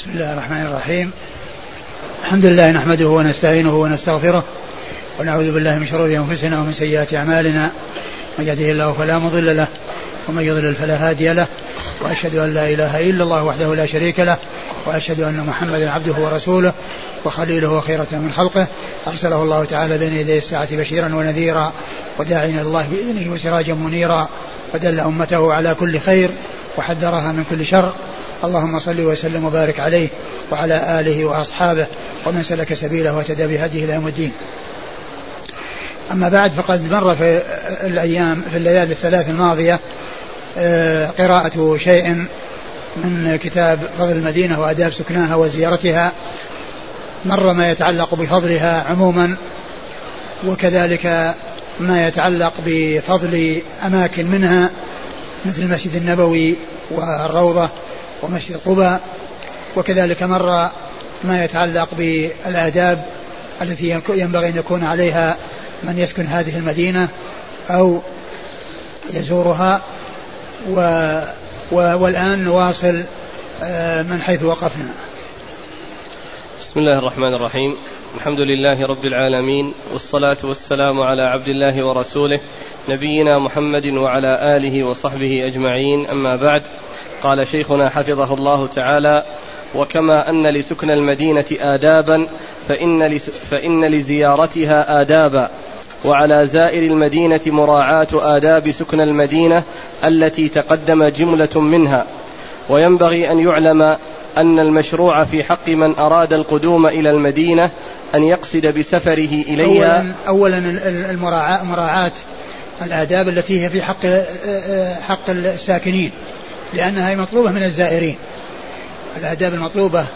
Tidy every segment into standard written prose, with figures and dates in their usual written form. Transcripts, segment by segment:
بسم الله الرحمن الرحيم. الحمد لله نحمده ونستعينه ونستغفره ونعوذ بالله من شرور أنفسنا ومن سيئات أعمالنا، من يهده الله فلا مضل له ومن يضلل فلا هادي له، وأشهد أن لا إله إلا الله وحده لا شريك له، وأشهد أن محمدا عبده ورسوله وخليله وخيرة من خلقه، أرسله الله تعالى بين يدي الساعة بشيرا ونذيرا وداعيا إلى الله بإذنه وسراجا منيرا، ودل أمته على كل خير وحذرها من كل شر. اللهم صل وسلم وبارك عليه وعلى آله وأصحابه ومن سلك سبيله واهتدى بهديه إلى يوم الدين. أما بعد، فقد مر في الليالي الثلاث الماضية قراءة شيء من كتاب فضل المدينة وآداب سكناها وزيارتها. مر ما يتعلق بفضلها عموما، وكذلك ما يتعلق بفضل أماكن منها مثل المسجد النبوي والروضة ومسجد قباء، وكذلك مر ما يتعلق بالآداب التي ينبغي أن يكون عليها من يسكن هذه المدينة أو يزورها. والآن نواصل من حيث وقفنا. بسم الله الرحمن الرحيم. الحمد لله رب العالمين، والصلاة والسلام على عبد الله ورسوله نبينا محمد وعلى آله وصحبه أجمعين. أما بعد، قال شيخنا حفظه الله تعالى: وكما أن لسكن المدينة آدابا فإن لزيارتها آدابا، وعلى زائر المدينة مراعاة آداب سكن المدينة التي تقدم جملة منها. وينبغي أن يعلم أن المشروع في حق من أراد القدوم إلى المدينة أن يقصد بسفره إليها أولا مراعاة الآداب التي هي في حق الساكنين، لأنها مطلوبة من الزائرين. الآداب المطلوبة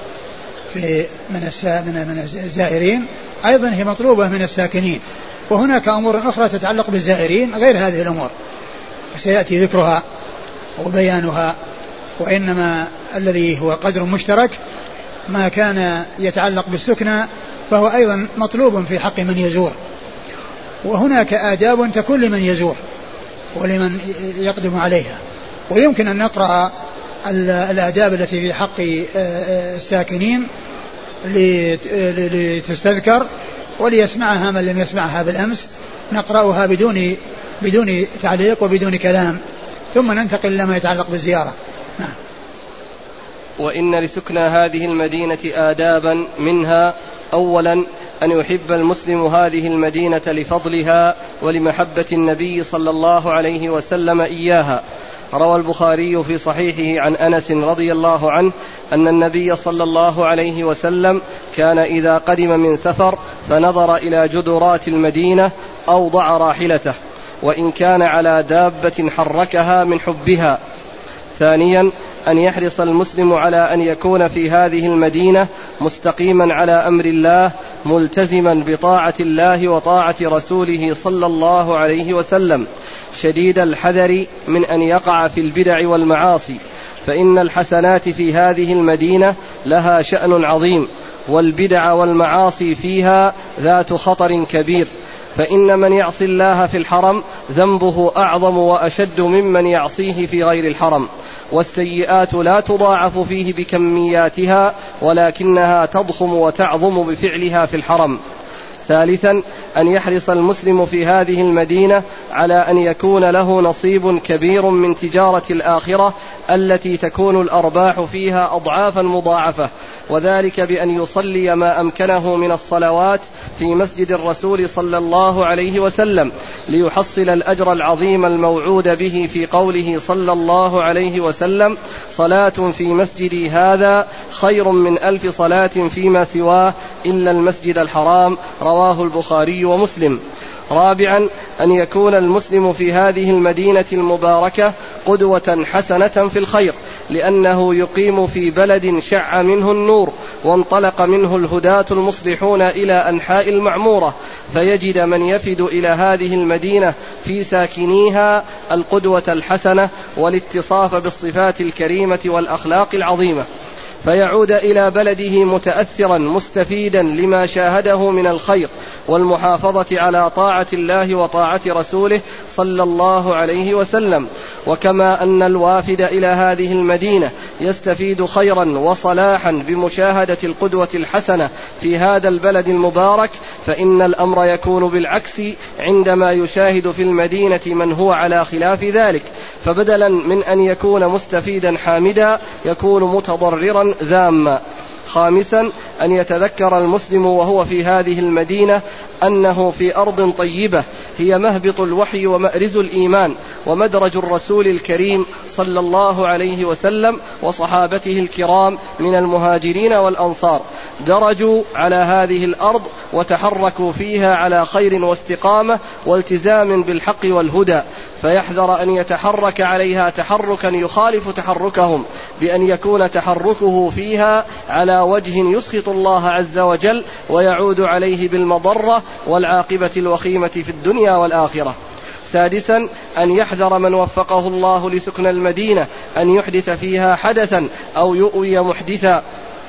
من الزائرين أيضا هي مطلوبة من الساكنين، وهناك أمور أخرى تتعلق بالزائرين غير هذه الأمور وسيأتي ذكرها وبيانها. وإنما الذي هو قدر مشترك ما كان يتعلق بالسكنى فهو أيضا مطلوب في حق من يزور، وهناك آداب تكون لمن يزور ولمن يقدم عليها. ويمكن أن نقرأ الآداب التي في حق الساكنين لتستذكر وليسمعها من لم يسمعها بالأمس. نقرأها بدون تعليق وبدون كلام، ثم ننتقل لما يتعلق بالزيارة. نعم. وإن لسكنى هذه المدينة آدابا، منها: أولا أن يحب المسلم هذه المدينة لفضلها ولمحبة النبي صلى الله عليه وسلم إياها. روى البخاري في صحيحه عن أنس رضي الله عنه أن النبي صلى الله عليه وسلم كان إذا قدم من سفر فنظر إلى جدرات المدينة أوضع راحلته، وإن كان على دابة حركها من حبها. ثانيا أن يحرص المسلم على أن يكون في هذه المدينة مستقيما على أمر الله، ملتزما بطاعة الله وطاعة رسوله صلى الله عليه وسلم، شديد الحذر من أن يقع في البدع والمعاصي، فإن الحسنات في هذه المدينة لها شأن عظيم، والبدع والمعاصي فيها ذات خطر كبير، فإن من يعصي الله في الحرم ذنبه أعظم وأشد ممن يعصيه في غير الحرم، والسيئات لا تضاعف فيه بكمياتها ولكنها تضخم وتعظم بفعلها في الحرم. ثالثا أن يحرص المسلم في هذه المدينة على أن يكون له نصيب كبير من تجارة الآخرة التي تكون الأرباح فيها أضعافا مضاعفة، وذلك بأن يصلي ما أمكنه من الصلوات في مسجد الرسول صلى الله عليه وسلم ليحصل الأجر العظيم الموعود به في قوله صلى الله عليه وسلم: صلاة في مسجدي هذا خير من 1000 صلاة فيما سواه إلا المسجد الحرام. رواه البخاري ومسلم. رابعا أن يكون المسلم في هذه المدينة المباركة قدوة حسنة في الخير، لأنه يقيم في بلد شع منه النور وانطلق منه الهداة المصلحون إلى أنحاء المعمورة، فيجد من يفد إلى هذه المدينة في ساكنيها القدوة الحسنة والاتصاف بالصفات الكريمة والأخلاق العظيمة، فيعود إلى بلده متأثرا مستفيدا لما شاهده من الخير والمحافظة على طاعة الله وطاعة رسوله صلى الله عليه وسلم. وكما أن الوافد إلى هذه المدينة يستفيد خيرا وصلاحا بمشاهدة القدوة الحسنة في هذا البلد المبارك، فإن الأمر يكون بالعكس عندما يشاهد في المدينة من هو على خلاف ذلك، فبدلا من أن يكون مستفيدا حامدا يكون متضررا ذاما. خامسا أن يتذكر المسلم وهو في هذه المدينة أنه في أرض طيبة هي مهبط الوحي ومأرز الإيمان ومدرج الرسول الكريم صلى الله عليه وسلم وصحابته الكرام من المهاجرين والأنصار، درجوا على هذه الأرض وتحركوا فيها على خير واستقامة والتزام بالحق والهدى، فيحذر أن يتحرك عليها تحركا يخالف تحركهم، بأن يكون تحركه فيها على وجه يسخط الله عز وجل ويعود عليه بالمضرة والعاقبة الوخيمة في الدنيا والآخرة. سادسا أن يحذر من وفقه الله لسكن المدينة أن يحدث فيها حدثا أو يؤوي محدثا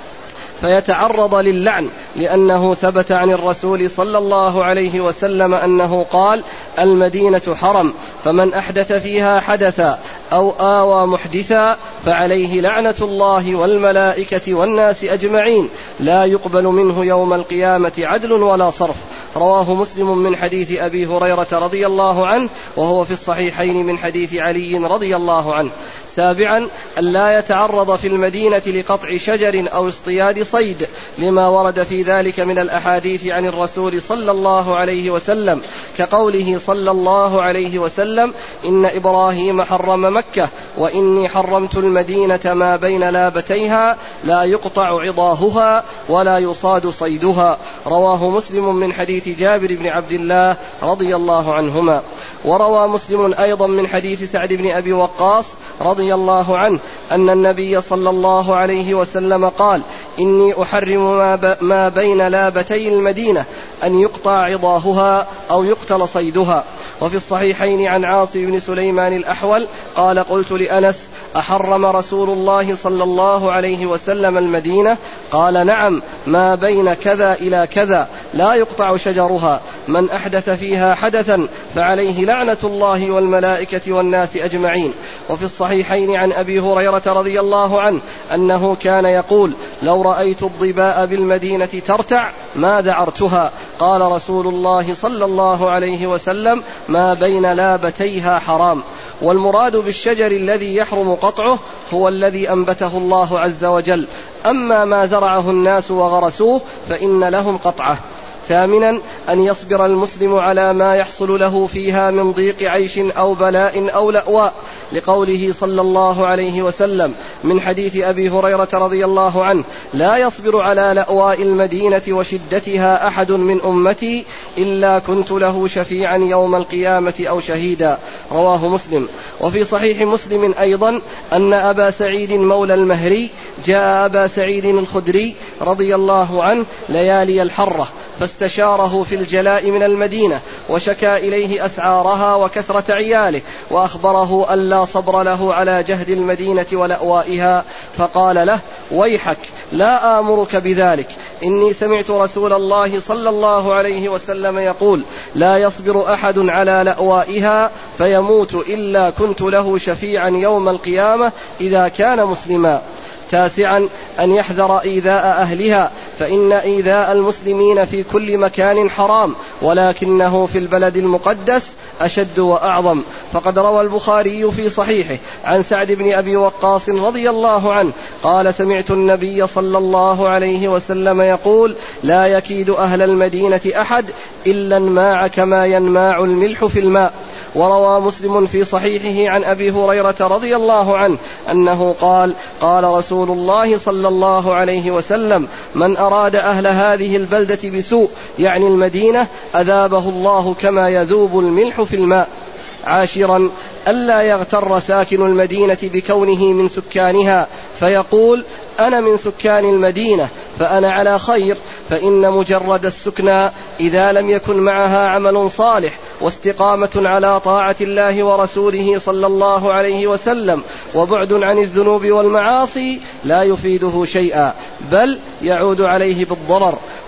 فيتعرض للعن، لأنه ثبت عن الرسول صلى الله عليه وسلم أنه قال: المدينة حرم، فمن أحدث فيها حدثا أو آوى محدثا فعليه لعنة الله والملائكة والناس أجمعين، لا يقبل منه يوم القيامة عدل ولا صرف. رواه مسلم من حديث أبي هريرة رضي الله عنه، وهو في الصحيحين من حديث علي رضي الله عنه. سابعا أن لا يتعرض في المدينة لقطع شجر أو اصطياد صيد، لما ورد في ذلك من الأحاديث عن الرسول صلى الله عليه وسلم، كقوله صلى الله عليه وسلم: إن إبراهيم حرم مكة وإني حرمت المدينة ما بين لابتيها لا يقطع عضاهها ولا يصاد صيدها. رواه مسلم من حديث جابر بن عبد الله رضي الله عنهما. وروى مسلم أيضا من حديث سعد بن أبي وقاص رضي الله عنه أن النبي صلى الله عليه وسلم قال: إني أحرم ما بين لابتي المدينة أن يقطع عضاهها أو يقتل صيدها. وفي الصحيحين عن عاصم بن سليمان الأحول قال: قلت لأنس: أحرم رسول الله صلى الله عليه وسلم المدينة؟ قال: نعم، ما بين كذا إلى كذا لا يقطع شجرها، من أحدث فيها حدثا فعليه لعنة الله والملائكة والناس أجمعين. وفي الصحيحين عن أبي هريرة رضي الله عنه أنه كان يقول: لو رأيت الظباء بالمدينة ترتع ما ذعرتها. قال رسول الله صلى الله عليه وسلم: ما بين لابتيها حرام. والمراد بالشجر الذي يحرم قطعه هو الذي أنبته الله عز وجل، أما ما زرعه الناس وغرسوه فإن لهم قطعه. ثامنا أن يصبر المسلم على ما يحصل له فيها من ضيق عيش أو بلاء أو لأواء، لقوله صلى الله عليه وسلم من حديث أبي هريرة رضي الله عنه: لا يصبر على لأواء المدينة وشدتها أحد من أمتي إلا كنت له شفيعا يوم القيامة أو شهيدا. رواه مسلم. وفي صحيح مسلم أيضا أن أبا سعيد مولى المهري جاء أبا سعيد الخدري رضي الله عنه ليالي الحرة فاستشاره في الجلاء من المدينة، وشكى إليه أسعارها وكثرة عياله، وأخبره أن لا صبر له على جهد المدينة ولأوائها، فقال له: ويحك، لا آمرك بذلك، إني سمعت رسول الله صلى الله عليه وسلم يقول: لا يصبر أحد على لأوائها فيموت إلا كنت له شفيعا يوم القيامة إذا كان مسلما. تاسعا أن يحذر إيذاء أهلها، فإن إيذاء المسلمين في كل مكان حرام، ولكنه في البلد المقدس أشد وأعظم. فقد روى البخاري في صحيحه عن سعد بن أبي وقاص رضي الله عنه قال: سمعت النبي صلى الله عليه وسلم يقول: لا يكيد أهل المدينة أحد إلا انماع كما ينماع الملح في الماء. وروى مسلم في صحيحه عن أبي هريرة رضي الله عنه أنه قال: قال رسول الله صلى الله عليه وسلم: من أراد أهل هذه البلدة بسوء، يعني المدينة، أذابه الله كما يذوب الملح في الماء. عاشرا ألا يغتر ساكن المدينة بكونه من سكانها فيقول: أنا من سكان المدينة فأنا على خير، فإن مجرد السكنى إذا لم يكن معها عمل صالح واستقامة على طاعة الله ورسوله صلى الله عليه وسلم وبعد عن الذنوب والمعاصي لا يفيده شيئا، بل يعود عليه بالضرر.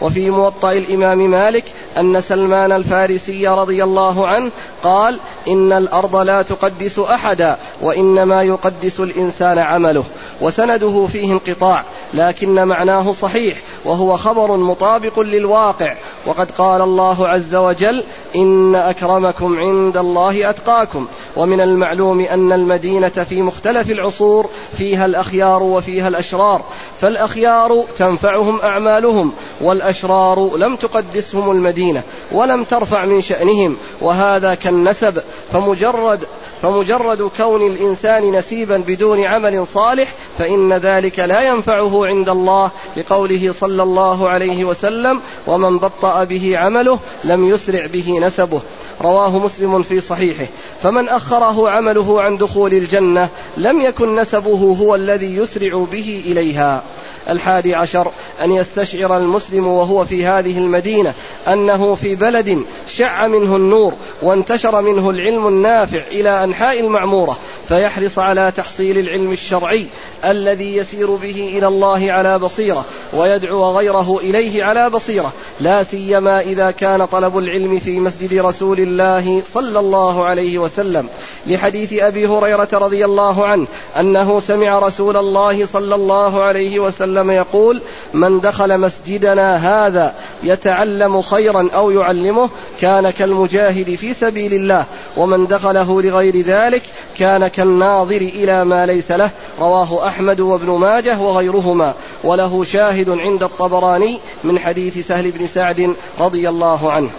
وفي موطأ الإمام مالك أن سلمان الفارسي رضي الله عنه قال: إن الأرض لا تقدس أحدا، وإنما يقدس الإنسان عمله. وسنده فيه انقطاع، لكن معناه صحيح، وهو خبر مطابق للواقع. وقد قال الله عز وجل: إن أكرمكم عند الله أتقاكم. ومن المعلوم أن المدينة في مختلف العصور فيها الأخيار وفيها الأشرار، فالأخيار تنفعهم أعمالهم، والأشرار لم تقدسهم المدينة ولم ترفع من شأنهم. وهذا كالنسب، فمجرد كون الإنسان نسيبا بدون عمل صالح فإن ذلك لا ينفعه عند الله، لقوله صلى الله عليه وسلم: ومن بطأ به عمله لم يسرع به نسبه. رواه مسلم في صحيحه. فمن أخره عمله عن دخول الجنة لم يكن نسبه هو الذي يسرع به إليها. 11 أن يستشعر المسلم وهو في هذه المدينة أنه في بلد شع منه النور وانتشر منه العلم النافع إلى أنحاء المعمورة، فيحرص على تحصيل العلم الشرعي الذي يسير به إلى الله على بصيرة، ويدعو غيره إليه على بصيرة، لا سيما إذا كان طلب العلم في مسجد رسول الله صلى الله عليه وسلم، لحديث أبي هريرة رضي الله عنه أنه سمع رسول الله صلى الله عليه وسلم يقول: من دخل مسجدنا هذا يتعلم خيرا أو يعلمه كان كالمجاهد في سبيل الله، ومن دخله لغير ذلك كان كالناظر إلى ما ليس له. رواه أحمد وابن ماجه وغيرهما، وله شاهد عند الطبراني من حديث سهل بن سعد رضي الله عنه.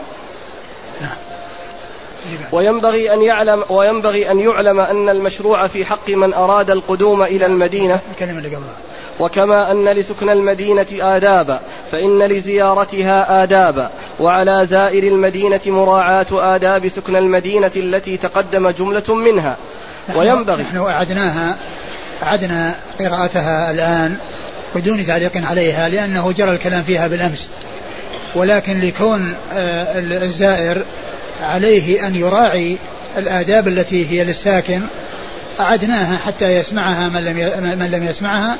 وينبغي أن يعلم أن المشروع في حق من أراد القدوم إلى المدينة، وكما أن لسكن المدينة آدابا فإن لزيارتها آدابا، وعلى زائر المدينة مراعاة آداب سكن المدينة التي تقدم جملة منها. وينبغي نحن أعدنا قراءتها الآن بدون تعليق عليها لأنه جرى الكلام فيها بالأمس، ولكن لكون الزائر عليه أن يراعي الآداب التي هي للساكن أعدناها حتى يسمعها من لم يسمعها،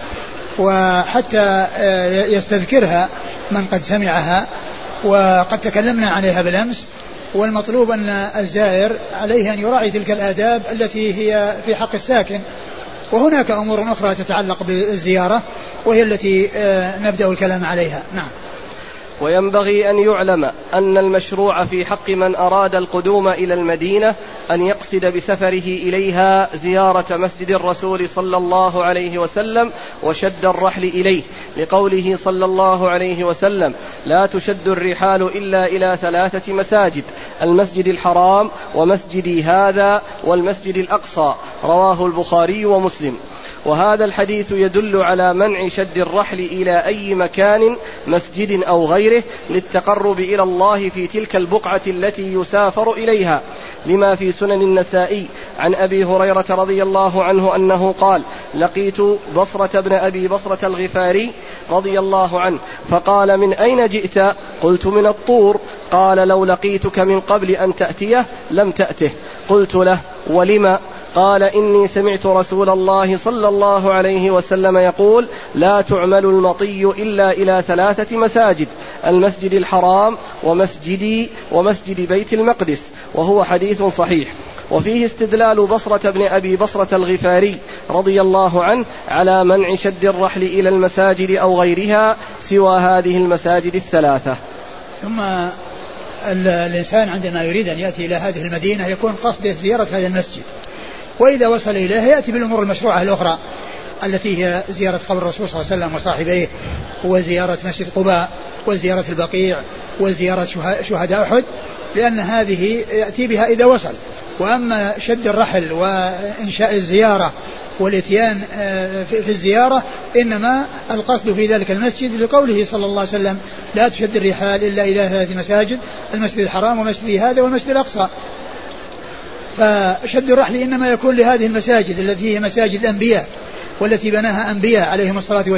وحتى يستذكرها من قد سمعها، وقد تكلمنا عليها بالأمس. والمطلوب أن الزائر عليه أن يراعي تلك الآداب التي هي في حق الساكن. وهناك أمور أخرى تتعلق بالزيارة وهي التي نبدأ الكلام عليها. نعم. وينبغي أن يعلم أن المشروع في حق من أراد القدوم إلى المدينة أن يقصد بسفره إليها زيارة مسجد الرسول صلى الله عليه وسلم وشد الرحل إليه، لقوله صلى الله عليه وسلم: لا تشد الرحال إلا إلى 3 مساجد: المسجد الحرام ومسجدي هذا والمسجد الأقصى. رواه البخاري ومسلم. وهذا الحديث يدل على منع شد الرحل إلى أي مكان مسجد أو غيره للتقرب إلى الله في تلك البقعة التي يسافر إليها، لما في سنن النسائي عن أبي هريرة رضي الله عنه أنه قال: لقيت بصرة بن أبي بصرة الغفاري رضي الله عنه فقال: من أين جئت؟ قلت: من الطور. قال: لو لقيتك من قبل أن تأتيه لم تأته. قلت له: ولم؟ قال: إني سمعت رسول الله صلى الله عليه وسلم يقول: لا تعمل المطي إلا إلى 3 مساجد: المسجد الحرام ومسجدي ومسجد بيت المقدس. وهو حديث صحيح. وفيه استدلال بصرة بن أبي بصرة الغفاري رضي الله عنه على منع شد الرحل إلى المساجد أو غيرها سوى هذه المساجد 3. ثم الإنسان عندما يريد أن يأتي إلى هذه المدينة يكون قصده زيارة هذا المسجد، وإذا وصل إليه يأتي بالأمور المشروعة الأخرى التي هي زيارة قبر الرسول صلى الله عليه وسلم وصاحبيه، وزيارة مسجد قباء، وزيارة البقيع، وزيارة شهداء أحد، لأن هذه يأتي بها إذا وصل. وأما شد الرحل وإنشاء الزيارة والإتيان في الزيارة إنما القصد في ذلك المسجد لقوله صلى الله عليه وسلم: لا تشد الرحال إلا إلى 3 مساجد: المسجد الحرام ومسجد هذا والمسجد الأقصى. فشد الرحل إنما يكون لهذه المساجد التي هي مساجد الأنبياء والتي بناها أنبياء عليهم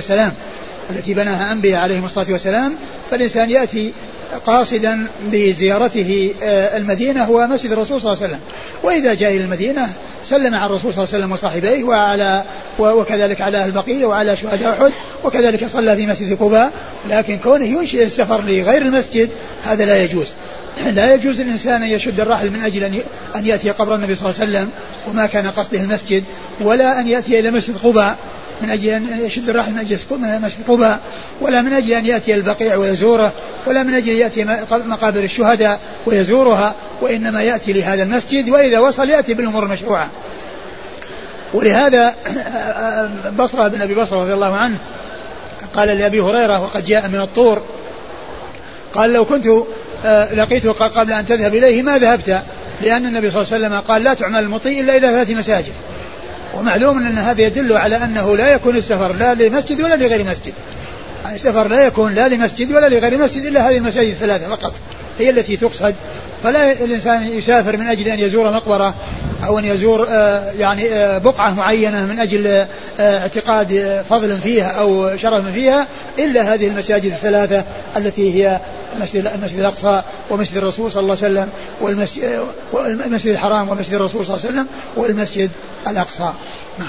الصلاة والسلام، فالإنسان يأتي قاصدا بزيارته المدينة ومسجد الرسول صلى الله عليه وسلم، وإذا جاء إلى المدينة سلم على الرسول صلى الله عليه وسلم وصاحبيه وكذلك على البقيع وعلى شهداء أحد، وكذلك صلى في مسجد قباء لكن كونه ينشئ السفر لغير المسجد هذا لا يجوز. لا يجوز الإنسان أن يشد الرحل من أجل أن يأتي قبر النبي صلى الله عليه وسلم وما كان قصده المسجد، ولا أن يأتي إلى مسجد قباء من أجل أن يشد الرحل من أجل مسجد قباء، ولا من أجل أن يأتي البقيع ويزوره، ولا من أجل أن يأتي مقابر الشهداء ويزورها، وإنما يأتي لهذا المسجد، وإذا وصل يأتي بالأمور المشروعة. ولهذا بصرة بن أبي بصرة رضي الله عنه قال لأبي هريرة وقد جاء من الطور، قال لو كنت لقيته قبل أن تذهب إليه ما ذهبت، لأن النبي صلى الله عليه وسلم قال لا تعمل المطيء إلا إلى 3 مساجد. ومعلوم أن هذا يدل على أنه لا يكون السفر لا لمسجد ولا لغير مسجد، يعني السفر لا يكون لا لمسجد ولا لغير مسجد إلا هذه المساجد 3 فقط هي التي تقصد. فلا الإنسان يسافر من أجل أن يزور مقبرة أو أن يزور يعني بقعة معينة من أجل اعتقاد فضل فيها أو شرف فيها إلا هذه المساجد 3 التي هي المسجد الأقصى ومسجد الرسول صلى الله عليه وسلم والمسجد الحرام ومسجد الرسول صلى الله عليه وسلم والمسجد الأقصى. نعم.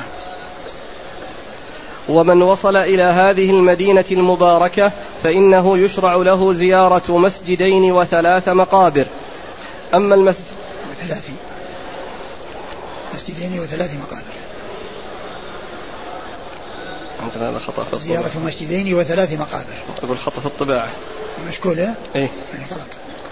ومن وصل إلى هذه المدينة المباركة فإنه يشرع له زيارة مسجدين و3 مقابر. أما المسجد مسجدين و3 مقابر، عندنا هذا خطأ في الطباعة، زيارة مسجدين و3 مقابر. أقول خطأ في الطباعة مشكولة إيه؟ يعني غلط.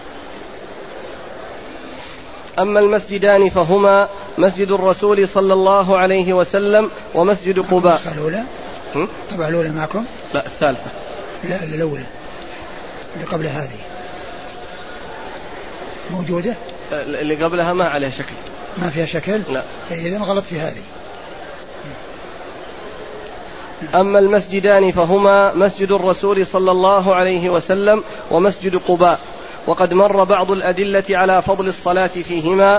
أما المسجدان فهما مسجد الرسول صلى الله عليه وسلم ومسجد قباء. الطبعة الأولى معكم؟ لا الثالثة. لا الأولى اللي قبل هذه موجودة؟ اللي قبلها ما عليها شكل. ما فيها شكل؟ لا. إذن غلط في هذه. أما المسجدان فهما مسجد الرسول صلى الله عليه وسلم ومسجد قباء، وقد مر بعض الأدلة على فضل الصلاة فيهما.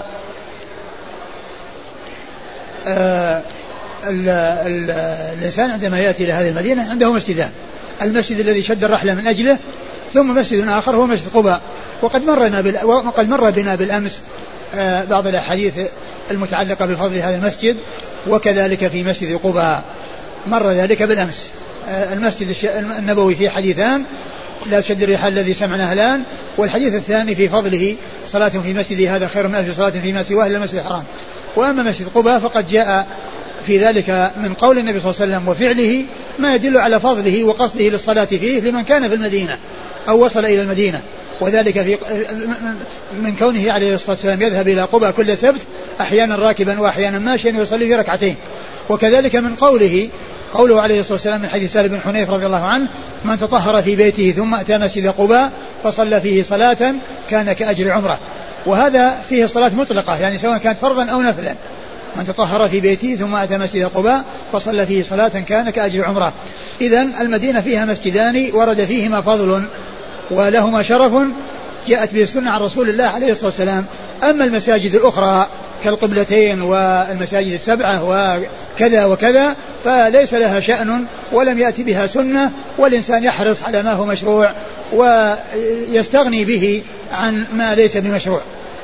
الإنسان عندما يأتي إلى هذه المدينة عنده مسجدان، المسجد الذي شد الرحلة من أجله، ثم مسجد آخر هو مسجد قباء. وقد مر بنا بالأمس بعض الأحاديث المتعلقة بفضل هذا المسجد، وكذلك في مسجد قباء مر ذلك بالأمس. المسجد النبوي فيه حديثان، لا تشد الرحال الذي سمعناه الآن، والحديث الثاني في فضله صلاة في مسجد هذا خير من 1000 صلاة فيما سواه إلا المسجد الحرام. وأما مسجد قباء فقد جاء في ذلك من قول النبي صلى الله عليه وسلم وفعله ما يدل على فضله وقصده للصلاة فيه لمن كان في المدينة أو وصل إلى المدينة، وذلك في من كونه عليه الصلاة والسلام يذهب إلى قباء كل سبت أحيانا راكبا وأحيانا ماشيا ويصلي في 2 ركعتين. وكذلك من قوله عليه الصلاة والسلام من حديث سهل بن حنيف رضي الله عنه من تطهر في بيته ثم أتى مسجد قباء فصلى فيه صلاة كان كأجر عمره. وهذا فيه صلاة مطلقة يعني سواء كانت فرضا أو نفلا. من تطهر في بيته ثم أتى مسجد قباء فصلى فيه صلاة كان كأجر عمره. إذن المدينة فيها مسجدان ورد فيهما فضل ولهما شرف جاءت به السنة عن رسول الله عليه الصلاة والسلام. أما المساجد الأخرى كالقبلتين والمساجد 7 وكذا وكذا فليس لها شأن ولم يأتي بها سنة، والإنسان يحرص على ما هو مشروع ويستغني به عن ما ليس بمشروع.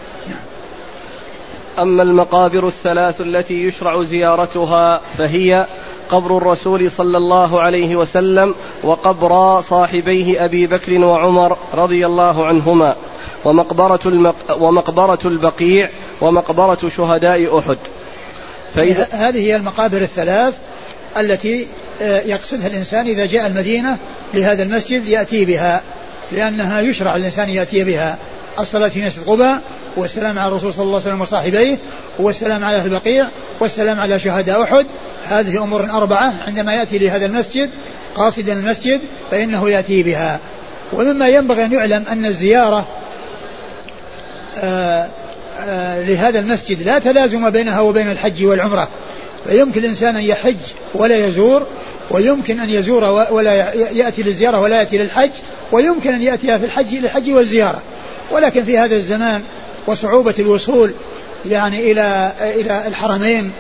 أما المقابر 3 التي يشرع زيارتها فهي قبر الرسول صلى الله عليه وسلم وقبر صاحبيه أبي بكر وعمر رضي الله عنهما ومقبرة البقيع ومقبرة شهداء أحد. هذه هي المقابر 3 التي يقصدها الإنسان إذا جاء المدينة لهذا المسجد يأتي بها، لأنها يشرع الإنسان يأتي بها: الصلاة في مسجد قباء، والسلام على الرسول صلى الله عليه وسلم وصاحبيه، والسلام على أهل البقيع، والسلام على شهداء أحد. هذه أمور 4 عندما يأتي لهذا المسجد قاصدا المسجد فإنه يأتي بها. ومما ينبغي أن يعلم أن الزيارة لهذا المسجد لا تلازم بينها وبين الحج والعمرة، فيمكن الإنسان أن يحج ولا يزور، ويمكن أن يزور ولا يأتي للزيارة ولا يأتي للحج، ويمكن أن يأتي في الحج للحج والزيارة. ولكن في هذا الزمان وصعوبة الوصول يعني إلى الحرمين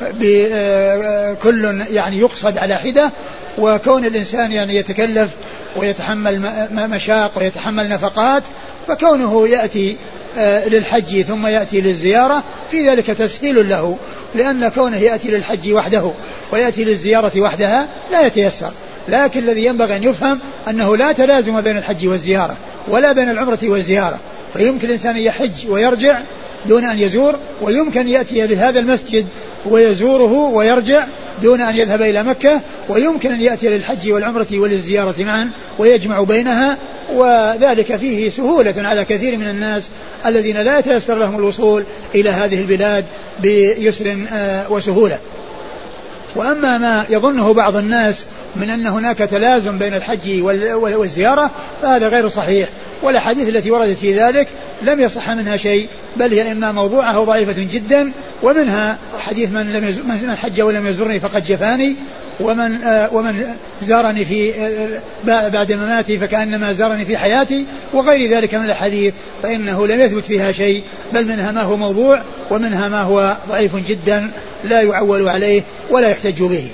بكل يعني يقصد على حدة، وكون الإنسان يعني يتكلف ويتحمل مشاق ويتحمل نفقات، فكونه يأتي للحج ثم يأتي للزيارة في ذلك تسهيل له، لأن كونه يأتي للحج وحده ويأتي للزيارة وحدها لا يتيسر، لكن الذي ينبغي أن يفهم أنه لا تلازم بين الحج والزيارة ولا بين العمرة والزيارة، فيمكن الإنسان يحج ويرجع دون أن يزور، ويمكن يأتي لهذا المسجد ويزوره ويرجع دون أن يذهب إلى مكة، ويمكن أن يأتي للحج والعمرة وللزيارة معا ويجمع بينها، وذلك فيه سهولة على كثير من الناس الذين لا يتيسر لهم الوصول إلى هذه البلاد بيسر وسهولة. وأما ما يظنه بعض الناس من أن هناك تلازم بين الحج والزيارة فهذا غير صحيح، والأحاديث التي وردت في ذلك لم يصح منها شيء، بل هي إما موضوعة أو ضعيفة جدا، ومنها حديث من حج ولم يزرني فقد جفاني، ومن زارني في بعد مماتي فكأنما زارني في حياتي، وغير ذلك من الحديث فإنه لم يثبت فيها شيء، بل منها ما هو موضوع ومنها ما هو ضعيف جدا لا يعول عليه ولا يحتج به.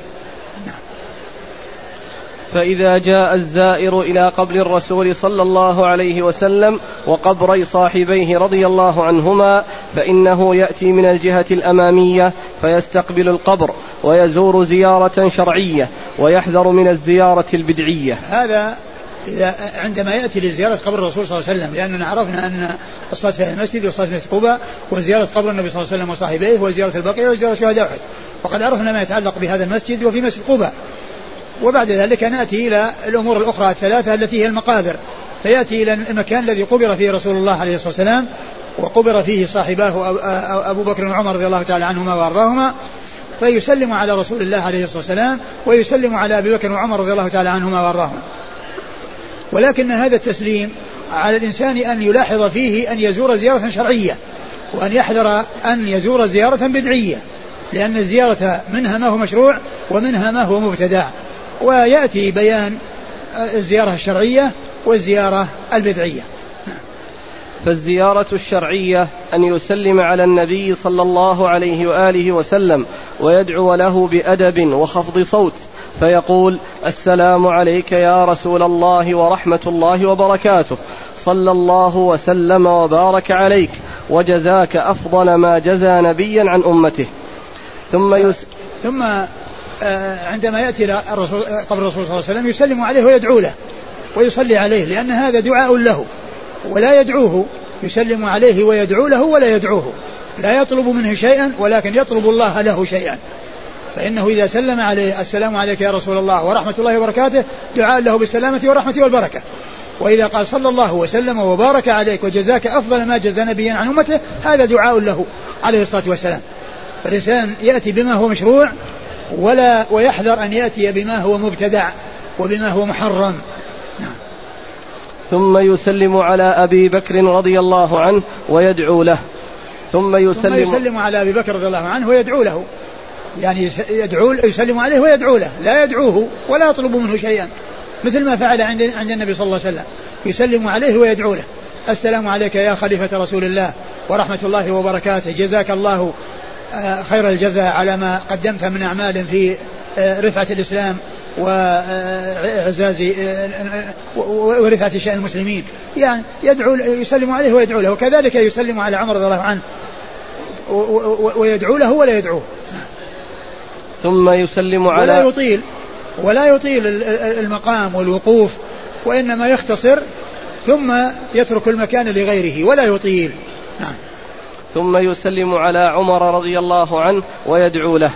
فإذا جاء الزائر إلى قبر الرسول صلى الله عليه وسلم وقبري صاحبيه رضي الله عنهما فإنه يأتي من الجهة الأمامية فيستقبل القبر ويزور زيارة شرعية ويحذر من الزيارة البدعية. هذا عندما يأتي لزيارة قبر الرسول صلى الله عليه وسلم، لأننا عرفنا أن الصلاة في المسجد والصلاة في قباء وزيارة قبر النبي صلى الله عليه وسلم وصاحبيه وزيارة البقيع وزيارة شهداء أحد، وقد عرفنا ما يتعلق بهذا المسجد وفي مسجد قباء. وبعد ذلك نأتي إلى الأمور الأخرى الثلاثة التي هي المقابر، فيأتي إلى المكان الذي قبر فيه رسول الله عليه الصلاة والسلام وقبر فيه صاحباه أبو بكر وعمر رضي الله تعالى عنهما وأرضاهما، فيسلم على رسول الله عليه الصلاة والسلام ويسلم على أبي بكر وعمر رضي الله تعالى عنهما وأرضاهما. ولكن هذا التسليم على الإنسان أن يلاحظ فيه أن يزور زيارة شرعية، وأن يحذر أن يزور زيارة بدعية، لأن الزيارة منها ما هو مشروع ومنها ما هو مبتدع، ويأتي بيان الزيارة الشرعية والزيارة البدعية. فالزيارة الشرعية أن يسلم على النبي صلى الله عليه وآله وسلم ويدعو له بأدب وخفض صوت، فيقول: السلام عليك يا رسول الله ورحمة الله وبركاته، صلى الله وسلم وبارك عليك، وجزاك أفضل ما جزى نبيا عن أمته. ثم عندما يأتي إلى قبر الرسول صلى الله عليه وسلم يسلم عليه ويدعو له ويصلي عليه، لأن هذا دعاء له ولا يدعوه، يسلم عليه ويدعو له ولا يدعوه، لا يطلب منه شيئا ولكن يطلب الله له شيئا. فإنه إذا سلم عليه: السلام عليك يا رسول الله ورحمة الله وبركاته، دعاء له بالسلامة والرحمة والبركة. وإذا قال: صلى الله وسلم وبارك عليك وجزاك أفضل ما جزى نبيا عن أمته، هذا دعاء له عليه الصلاة والسلام. فالإنسان يأتي بما هو مشروع ويحذر أن يأتي بما هو مبتدع وبما هو محرم. ثم يسلم على أبي بكر رضي الله عنه ويدعو له. ثم يسلم على أبي بكر رضي الله عنه ويدعو له، يعني يسلم عليه ويدعو له، لا يدعوه ولا يطلب منه شيئا، مثل ما فعل عند النبي صلى الله عليه وسلم، يسلم عليه ويدعو له: السلام عليك يا خليفة رسول الله ورحمة الله وبركاته، جزاك الله خير الجزاء على ما قدمت من أعمال في رفعة الإسلام وإعزاز ورفعة شأن المسلمين. يعني يسلم عليه ويدعو له، وكذلك يسلم على عمر رضي الله عنه ويدعو له ولا يدعوه. ثم يسلم على ولا يطيل المقام والوقوف، وإنما يختصر ثم يترك المكان لغيره ولا يطيل. نعم. ثم يسلم على عمر رضي الله عنه ويدعو له.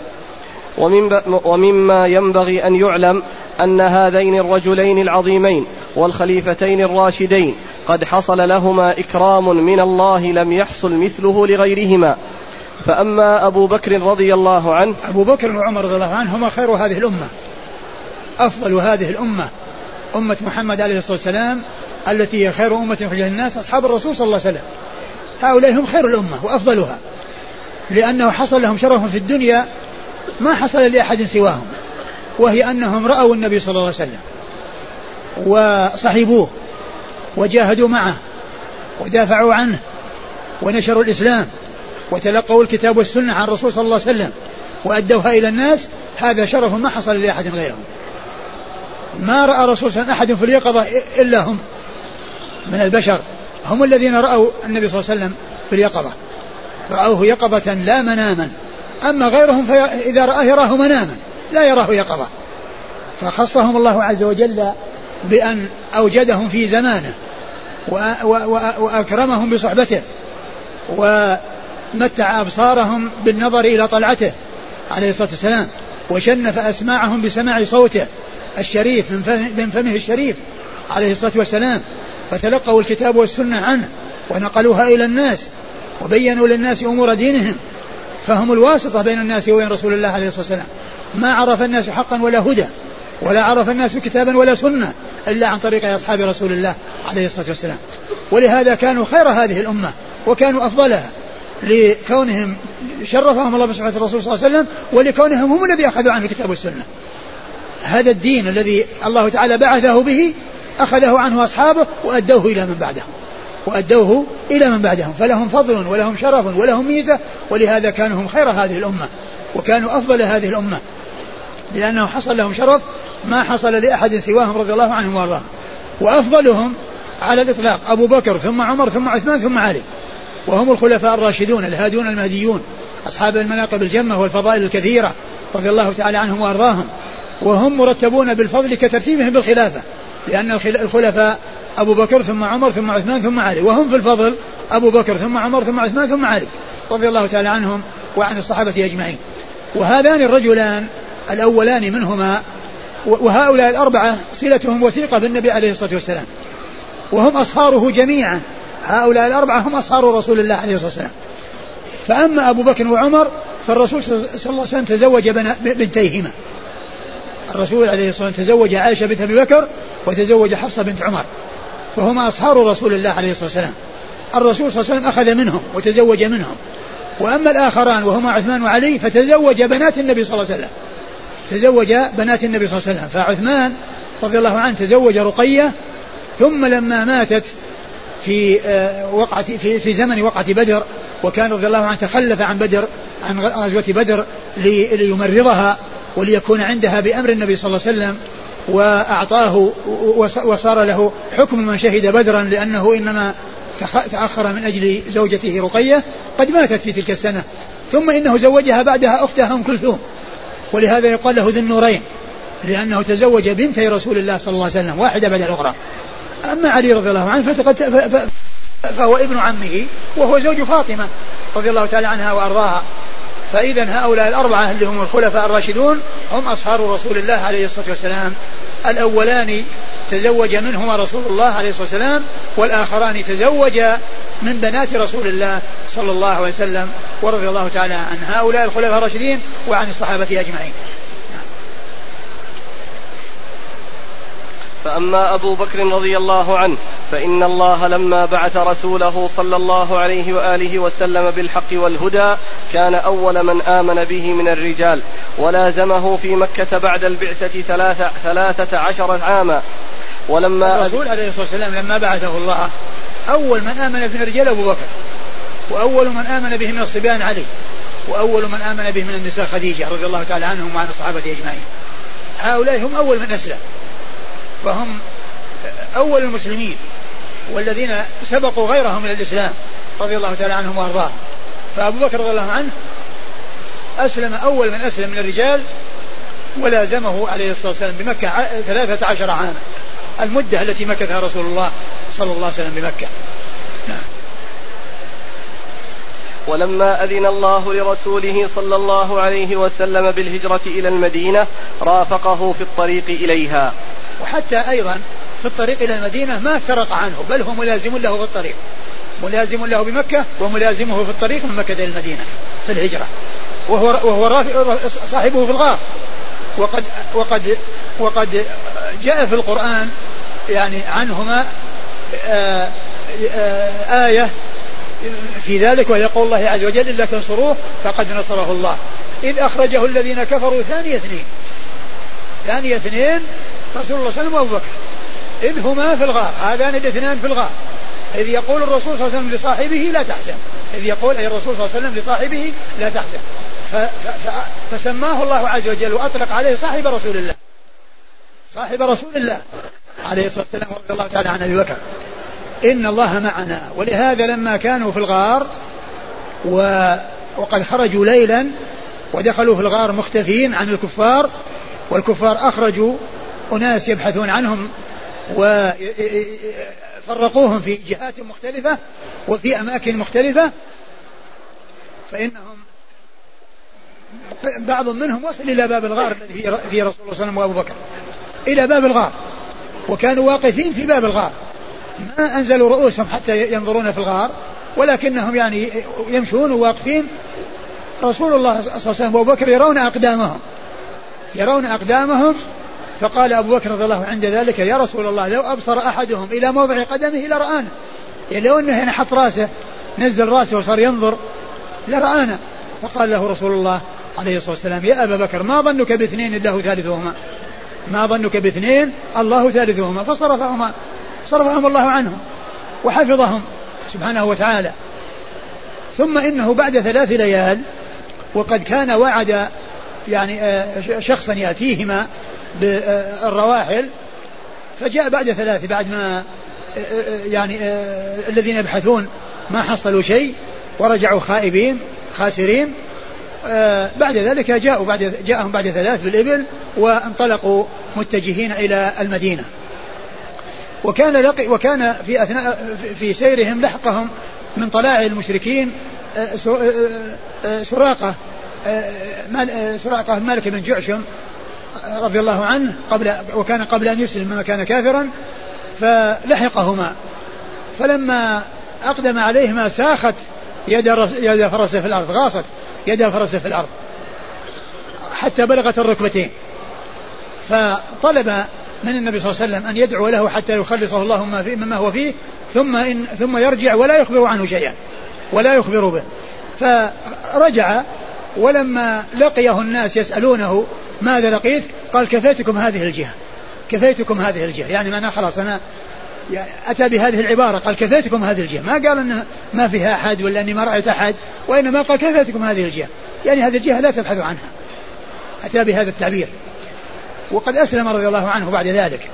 ومما ينبغي أن يعلم أن هذين الرجلين العظيمين والخليفتين الراشدين قد حصل لهما إكرام من الله لم يحصل مثله لغيرهما. فأما أبو بكر رضي الله عنه، أبو بكر وعمر رضي الله عنه هما خير هذه الأمة، أفضل هذه الأمة، أمة محمد عليه الصلاة والسلام، التي هي خير أمة في الناس، أصحاب الرسول صلى الله عليه وسلم. هؤلاء هم خير الأمة وأفضلها، لأنه حصل لهم شرف في الدنيا ما حصل لأحد سواهم، وهي أنهم رأوا النبي صلى الله عليه وسلم وصحبوه وجاهدوا معه ودافعوا عنه ونشروا الإسلام وتلقوا الكتاب والسنة عن الرسول صلى الله عليه وسلم وأدوها إلى الناس. هذا شرف ما حصل لأحد غيرهم. ما رأى رسول صلى الله عليه وسلم أحد في اليقظة إلا هم من البشر، هم الذين رأوا النبي صلى الله عليه وسلم في اليقظة، رأوه يقظة لا مناما. أما غيرهم فإذا رآه يراه مناما لا يراه يقظة. فخصهم الله عز وجل بأن أوجدهم في زمانه وأكرمهم بصحبته ومتع أبصارهم بالنظر إلى طلعته عليه الصلاة والسلام، وشنف أسماعهم بسماع صوته الشريف من فمه الشريف عليه الصلاة والسلام، فتلقوا الكتاب والسنة عنه ونقلوها إلى الناس وبينوا للناس أمور دينهم، فهم الواسطة بين الناس وبين رسول الله عليه الصلاة والسلام. ما عرف الناس حقا ولا هدى، ولا عرف الناس كتابا ولا سنة إلا عن طريق أصحاب رسول الله عليه الصلاة والسلام. ولهذا كانوا خير هذه الأمة وكانوا أفضلها، لكونهم شرفهم الله بصحبة الرسول صلى الله عليه وسلم، ولكونهم هم الذي أخذوا عنه الكتاب والسنة. هذا الدين الذي الله تعالى بعثه به أخذه عنه أصحابه وأدوه إلى من بعدهم، فلهم فضل ولهم شرف ولهم ميزة، ولهذا كانوا هم خير هذه الأمة وكانوا أفضل هذه الأمة، لأنه حصل لهم شرف ما حصل لأحد سواهم رضي الله عنهم وارضاهم. وأفضلهم على الإطلاق أبو بكر ثم عمر ثم عثمان ثم علي، وهم الخلفاء الراشدون الهادون المهديون أصحاب المناقب الجمة والفضائل الكثيرة رضي الله تعالى عنهم وارضاهم، وهم مرتبون بالفضل كترتيبهم بالخلافة، لأن الخلفاء أبو بكر ثم عمر ثم عثمان ثم علي، وهم في الفضل أبو بكر ثم عمر ثم عثمان ثم علي رضي الله تعالى عنهم وعن الصحابة أجمعين. وهذان الرجلان الأولان منهما وهؤلاء الأربعة صلتهم وثيقة بالنبي عليه الصلاة والسلام، وهم أصهاره جميعا، هؤلاء الأربعة هم أصهار رسول الله عليه الصلاة والسلام. فأما أبو بكر وعمر فالرسول صلى الله عليه وسلم تزوج بنتيهما، الرسول عليه الصلاة والسلام تزوج عائشة بنت أبي بكر وتزوج حفصة بنت عمر، فهما أصهار رسول الله عليه الصلاة والسلام. الرسول صلى الله عليه وسلم أخذ منهم وتزوج منهم. وأما الآخران وهما عثمان وعلي فتزوج بنات النبي صلى الله عليه وسلم، فعثمان رضي الله عنه تزوج رقية، ثم لما ماتت في زمن وقعة بدر، وكان رضي الله عنه تخلف عن غزوة بدر ليمرضها وليكون عندها بأمر النبي صلى الله عليه وسلم، وأعطاه وصار له حكم من شهد بدرا، لأنه إنما تأخر من أجل زوجته رقية قد ماتت في تلك السنة، ثم إنه زوجها بعدها أختها أم كلثوم، ولهذا يقال له ذي النورين، لأنه تزوج بنتي رسول الله صلى الله عليه وسلم واحدة بعد الأخرى. أما علي رضي الله عنه فهو ابن عمه وهو زوج فاطمة رضي الله تعالى عنها وأرضاها. فإذا هؤلاء الأربعة اللي هم الخلفاء الراشدون هم أصهار رسول الله عليه الصلاة والسلام. الأولان تزوج منهما رسول الله عليه الصلاة والسلام، والآخران تزوج من بنات رسول الله صلى الله عليه وسلم، ورضي الله تعالى عن هؤلاء الخلفاء الراشدين وعن الصحابة أجمعين. فأما أبو بكر رضي الله عنه فإن الله لما بعث رسوله صلى الله عليه وآله وسلم بالحق والهدى كان أول من آمن به من الرجال، ولازمه في مكة بعد البعثة 13 عاما. ولما الرسول عليه الصلاة والسلام لما بعثه الله أول من آمن به من الرجال أبو بكر، وأول من آمن به من الصبيان علي، وأول من آمن به من النساء خديجة رضي الله تعالى عنهم وعن الصحابة أجمعين. هؤلاء هم أول من أسلم، وهم أول المسلمين والذين سبقوا غيرهم إلى الإسلام رضي الله تعالى عنهم وأرضاهم. فأبو بكر رضي الله عنه أسلم أول من أسلم من الرجال، ولازمه عليه الصلاة والسلام بمكة 13 عاما، المدة التي مكثها رسول الله صلى الله عليه وسلم بمكة. ولما أذن الله لرسوله صلى الله عليه وسلم بالهجرة إلى المدينة رافقه في الطريق إليها. وحتى أيضا في الطريق إلى المدينة ما فرق عنه، بل هو ملازم له في الطريق، ملازم له بمكة وملازمه في الطريق من مكة إلى المدينة في الهجرة، وهو صاحبه في الغار. وقد جاء في القرآن يعني عنهما آية في ذلك، ويقول الله عز وجل إلا تنصروه فقد نصره الله إذ أخرجه الذين كفروا ثاني اثنين رسول الله صلى الله عليه وسلم وأبو بكر إذ هما في الغار، هذان الاثنان في الغار، إذ يقول الرسول صلى الله عليه وسلم لصاحبه لا تحزن، إذ يقول أي الرسول صلى الله عليه وسلم لصاحبه لا تحزن، فسماه الله عز وجل وأطلق عليه صاحب رسول الله عليه الصلاة والسلام رضي الله تعالى عن أبي بكر. إن الله معنا. ولهذا لما كانوا في الغار وقد خرجوا ليلا ودخلوا في الغار مختفين عن الكفار، والكفار أخرجوا أناس يبحثون عنهم وفرقوهم في جهات مختلفة وفي أماكن مختلفة، فإنهم بعض منهم وصل إلى باب الغار الذي فيه رسول الله صلى الله عليه وسلم وأبو بكر، إلى باب الغار، وكانوا واقفين في باب الغار، ما أنزلوا رؤوسهم حتى ينظرون في الغار، ولكنهم يعني يمشون واقفين. رسول الله صلى الله عليه وسلم وأبو بكر يرون أقدامهم. فقال أبو بكر رضي الله عند ذلك: يا رسول الله لو أبصر أحدهم إلى موضع قدمه لرآنا، يعني لو أنه هنا حط راسه نزل راسه وصار ينظر لرآنا. فقال له رسول الله عليه الصلاة والسلام: يا أبا بكر ما ظنك باثنين الله ثالثهما، ما ظنك باثنين الله ثالثهما. فصرفهم الله عنهم وحفظهم سبحانه وتعالى. ثم إنه بعد 3 ليال وقد كان وعد يعني شخصا يأتيهما بالرواحل، فجاء بعد 3 بعد ما يعني الذين يبحثون ما حصلوا شيء ورجعوا خائبين خاسرين. بعد ذلك جاءهم بعد 3 بالإبل وانطلقوا متجهين إلى المدينة. وكان في أثناء في سيرهم لحقهم من طلاع المشركين سراقة مالك بن جعشم رضي الله عنه وكان قبل أن يسلم ما كان كافرا، فلحقهما، فلما أقدم عليهما ساخت يد فرسه في الأرض، غاصت يد فرسه في الأرض حتى بلغت الركبتين، فطلب من النبي صلى الله عليه وسلم أن يدعو له حتى يخلصه الله مما هو فيه، ثم يرجع ولا يخبر عنه شيئا ولا يخبر به. فرجع، ولما لقيه الناس يسألونه ماذا لقيت؟ قال: كفيتكم هذه الجهة، يعني ما أنا خلاص أنا أتى بهذه العبارة، قال: كفيتكم هذه الجهة، ما قال أنه ما فيها أحد ولا أني ما رأيت أحد، وإنما قال: كفيتكم هذه الجهة، يعني هذه الجهة لا تبحثوا عنها، أتى بهذا التعبير. وقد أسلم رضي الله عنه بعد ذلك،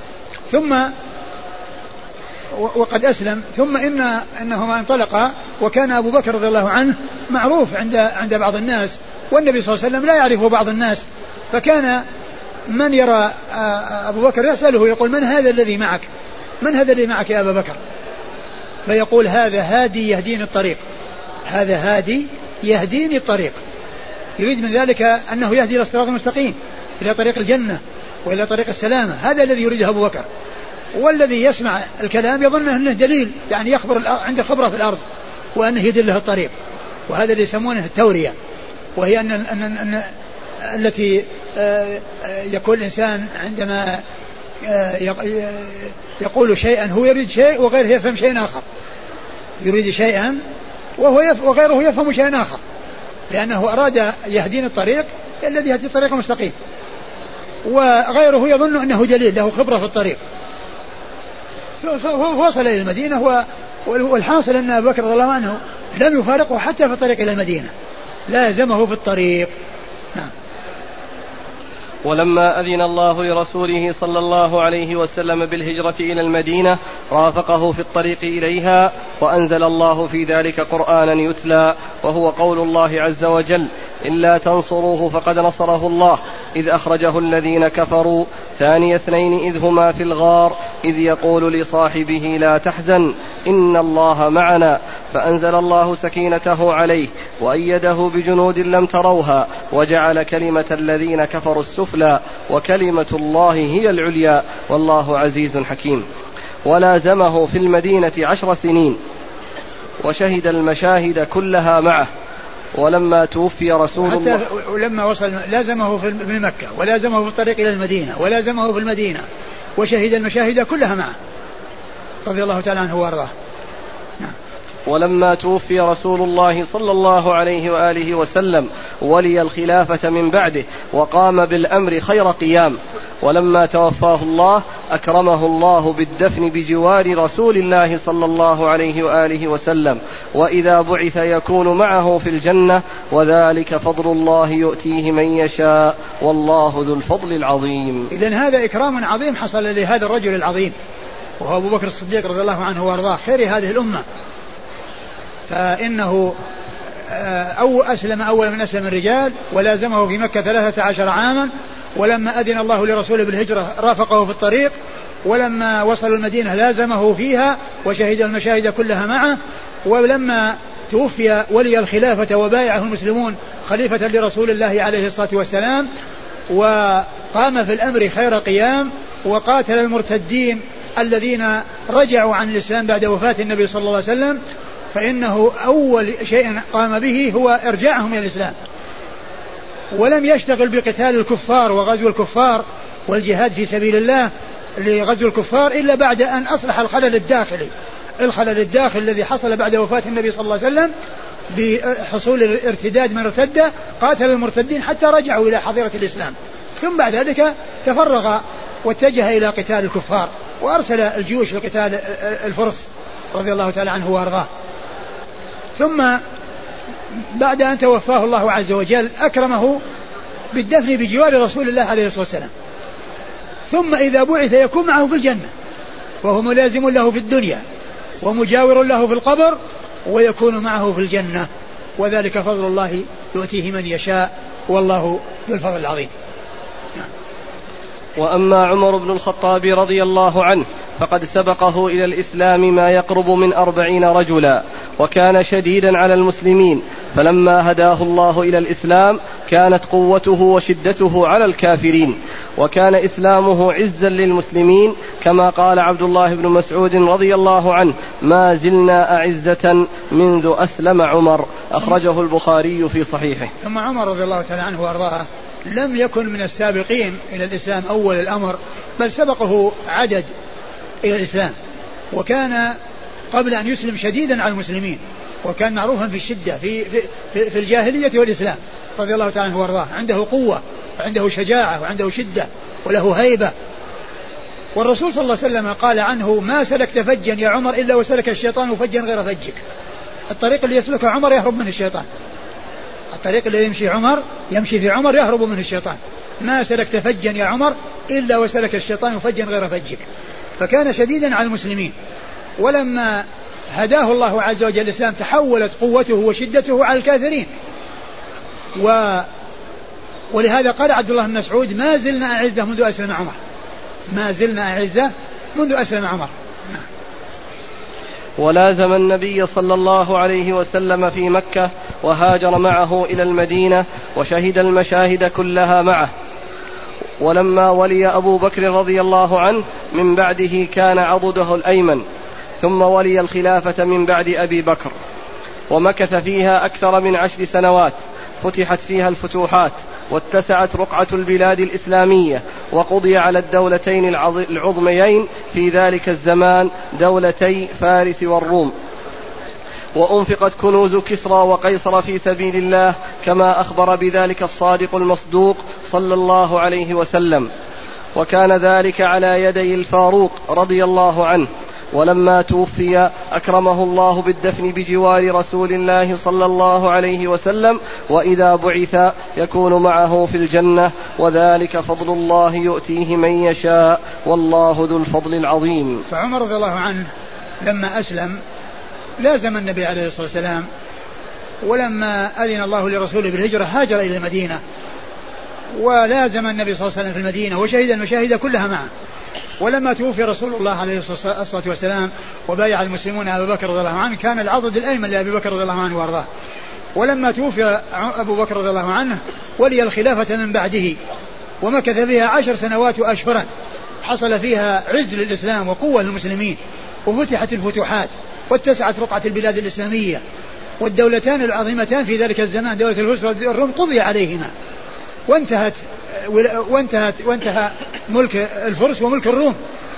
ثم إنهما انطلقا، وكان أبو بكر رضي الله عنه معروف عند بعض الناس، والنبي صلى الله عليه وسلم لا يعرفه بعض الناس، فكان من يرى أبو بكر يسأله يقول: من هذا الذي معك يا أبا بكر؟ فيقول: هذا هادي يهديني الطريق. يريد من ذلك أنه يهدي إلى الصراط المستقيم، إلى طريق الجنة وإلى طريق السلامة، هذا الذي يريده أبو بكر. والذي يسمع الكلام يظن أنه دليل، يعني عنده خبرة في الأرض وأنه يدله الطريق، وهذا اللي يسمونه التورية، وهي أن التي يكون الإنسان عندما يقول شيئا هو يريد شيء وغيره يفهم شيء آخر، يريد شيئا وغيره يفهم شيئا آخر، لأنه أراد يهدين الطريق الذي يهدي الطريق المستقيم، وغيره يظن أنه دليل له خبرة في الطريق. فوصل إلى المدينة، والحاصل أن أبو بكر رضي الله عنه لم يفارقه حتى في الطريق إلى المدينة، لازمه في الطريق. نعم. ولما أذن الله لرسوله صلى الله عليه وسلم بالهجرة إلى المدينة رافقه في الطريق إليها، وأنزل الله في ذلك قرآنا يتلى، وهو قول الله عز وجل: إلا تنصروه فقد نصره الله إذ أخرجه الذين كفروا ثاني اثنين إذ هما في الغار إذ يقول لصاحبه لا تحزن إن الله معنا، فأنزل الله سكينته عليه وأيده بجنود لم تروها وجعل كلمة الذين كفروا السفلى وكلمة الله هي العليا والله عزيز حكيم. ولازمه في المدينة 10 سنين وشهد المشاهد كلها معه. ولما توفي رسول الله ولما وصل لازمه في مكة، ولازمه في الطريق إلى المدينة، ولازمه في المدينة وشهد المشاهد كلها معه رضي الله تعالى عنه وارضاه. نعم. ولما توفي رسول الله صلى الله عليه وآله وسلم ولي الخلافة من بعده وقام بالأمر خير قيام. ولما توفاه الله أكرمه الله بالدفن بجوار رسول الله صلى الله عليه وآله وسلم، وإذا بعث يكون معه في الجنة، وذلك فضل الله يؤتيه من يشاء والله ذو الفضل العظيم. إذن هذا إكرام عظيم حصل لهذا الرجل العظيم، وهو أبو بكر الصديق رضي الله عنه وارضاه، خير هذه الأمة، فإنه أسلم أول من أسلم الرجال، ولازمه في مكة 13 عاما، ولما أذن الله لرسوله بالهجرة رافقه في الطريق، ولما وصلوا المدينة لازمه فيها وشهد المشاهد كلها معه، ولما توفي ولي الخلافة وبايعه المسلمون خليفة لرسول الله عليه الصلاة والسلام، وقام في الأمر خير قيام وقاتل المرتدين الذين رجعوا عن الإسلام بعد وفاة النبي صلى الله عليه وسلم، فإنه أول شيء قام به هو إرجاعهم إلى الإسلام، ولم يشتغل بقتال الكفار وغزو الكفار والجهاد في سبيل الله لغزو الكفار إلا بعد أن أصلح الخلل الداخلي الذي حصل بعد وفاة النبي صلى الله عليه وسلم بحصول الارتداد من ارتد، قاتل المرتدين حتى رجعوا إلى حظيرة الإسلام، ثم بعد ذلك تفرغ واتجه إلى قتال الكفار، وأرسل الجيوش لقتال الفرس رضي الله تعالى عنه وأرضاه. ثم بعد أن توفاه الله عز وجل أكرمه بالدفن بجوار رسول الله عليه الصلاة والسلام، ثم إذا بعث يكون معه في الجنة، وهو ملازم له في الدنيا ومجاور له في القبر، ويكون معه في الجنة، وذلك فضل الله يؤتيه من يشاء، والله ذو الفضل العظيم. وأما عمر بن الخطاب رضي الله عنه فقد سبقه إلى الإسلام ما يقرب من 40 رجلا، وكان شديدا على المسلمين، فلما هداه الله إلى الإسلام كانت قوته وشدته على الكافرين، وكان إسلامه عزا للمسلمين، كما قال عبد الله بن مسعود رضي الله عنه: ما زلنا أعزة منذ أسلم عمر، أخرجه البخاري في صحيحه. ثم عمر رضي الله تعالى عنه وأرضاه لم يكن من السابقين إلى الإسلام أول الأمر، بل سبقه عدد إلى الإسلام، وكان قبل أن يسلم شديدا على المسلمين، وكان معروفا في الشدة في الجاهلية والإسلام رضي الله تعالى عنه وأرضاه، عنده قوة وعنده شجاعة وعنده شدة وله هيبة. والرسول صلى الله عليه وسلم قال عنه: ما سلكت فجا يا عمر إلا وسلك الشيطان فجا غير فجك. الطريق اللي يسلكه عمر يهرب منه الشيطان، الطريق اللي يمشي في عمر يهرب منه الشيطان. ما سلكت فجا يا عمر إلا وسلك الشيطان فجا غير فجك. فكان شديدا على المسلمين، ولما هداه الله عز وجل الإسلام تحولت قوته وشدته على الكافرين. ولهذا قال عبد الله بن مسعود: ما زلنا أعزة منذ أسلم عمر، ما زلنا أعزة منذ أسلم عمر. ولازم النبي صلى الله عليه وسلم في مكة، وهاجر معه إلى المدينة، وشهد المشاهد كلها معه. ولما ولي أبو بكر رضي الله عنه من بعده كان عضده الأيمن، ثم ولي الخلافة من بعد أبي بكر، ومكث فيها أكثر من 10 سنوات، فتحت فيها الفتوحات، واتسعت رقعة البلاد الإسلامية، وقضي على الدولتين العظميين في ذلك الزمان، دولتي فارس والروم، وأنفقت كنوز كسرى وقيصر في سبيل الله، كما أخبر بذلك الصادق المصدوق صلى الله عليه وسلم، وكان ذلك على يدي الفاروق رضي الله عنه. ولما توفي أكرمه الله بالدفن بجوار رسول الله صلى الله عليه وسلم، وإذا بعث يكون معه في الجنة، وذلك فضل الله يؤتيه من يشاء، والله ذو الفضل العظيم. فعمر رضي الله عنه لما أسلم لازم النبي عليه الصلاة والسلام، ولما أذن الله لرسوله بالهجرة هاجر إلى المدينة، ولازم النبي صلى الله عليه وسلم في المدينة، وشهد المشاهد كلها معه. ولما توفي رسول الله عليه الصلاة والسلام وبايع المسلمون أبا بكر رضي الله عنه، كان العضد الأيمن لأبي بكر رضي الله عنه وارضاه. ولما توفي أبو بكر رضي الله عنه ولي الخلافة من بعده، ومكث فيها 10 سنوات وأشهرا، حصل فيها عز للإسلام وقوة للمسلمين، وفتحت الفتوحات، واتسعت رقعة البلاد الإسلامية، والدولتان العظيمتان في ذلك الزمان دولة الفرس والروم قضي عليهما، وانتهى ملك الفرس وملك الروم،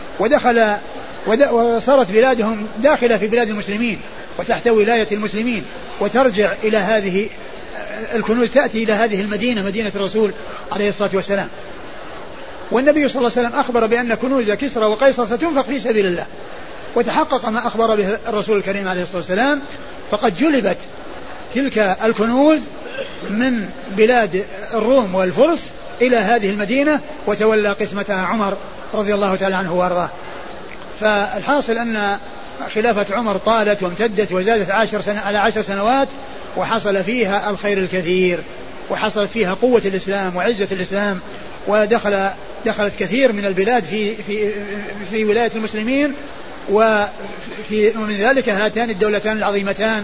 وصارت بلادهم داخلة في بلاد المسلمين وتحت ولاية المسلمين، وترجع إلى هذه الكنوز، تأتي إلى هذه المدينة، مدينة الرسول عليه الصلاة والسلام. والنبي صلى الله عليه وسلم أخبر بأن كنوز كسرى وقيصر ستنفق في سبيل الله، وتحقق ما أخبر به الرسول الكريم عليه الصلاة والسلام، فقد جلبت تلك الكنوز من بلاد الروم والفرس إلى هذه المدينة، وتولى قسمتها عمر رضي الله تعالى عنه وارضاه. فالحاصل أن خلافة عمر طالت وامتدت وزادت على 10 سنوات، وحصل فيها الخير الكثير، وحصلت فيها قوة الإسلام وعزة الإسلام ودخلت كثير من البلاد في ولاية المسلمين، ومن ذلك هاتان الدولتان العظيمتان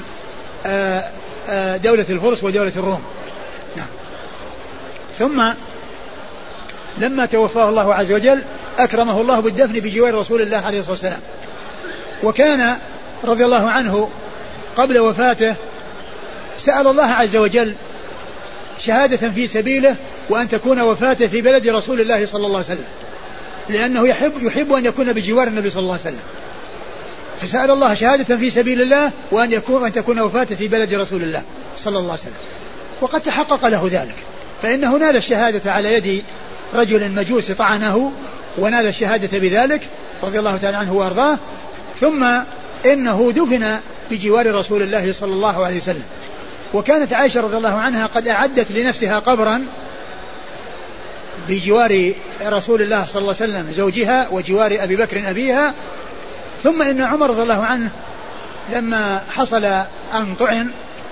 دولة الفرس ودولة الروم. نعم. ثم لما توفاه الله عز وجل أكرمه الله بالدفن بجوار رسول الله عليه الصلاة والسلام. وكان رضي الله عنه قبل وفاته سأل الله عز وجل شهادة في سبيله وأن تكون وفاته في بلد رسول الله صلى الله عليه وسلم، لأنه يحب أن يكون بجوار النبي صلى الله عليه وسلم، فسأل الله شهادة في سبيل الله وأن تكون وفاته في بلد رسول الله صلى الله عليه وسلم، وقد تحقق له ذلك، فإنه نال الشهادة على يد رجل مجوسي طعنه ونال الشهادة بذلك رضي الله تعالى عنه وأرضاه. ثم إنه دفن بجوار رسول الله صلى الله عليه وسلم. وكانت عائشة رضي الله عنها قد أعدت لنفسها قبرا بجوار رسول الله صلى الله عليه وسلم زوجها وجوار أبي بكر أبيها. ثم إن عمر رضي الله عنه لما حصل أن طعن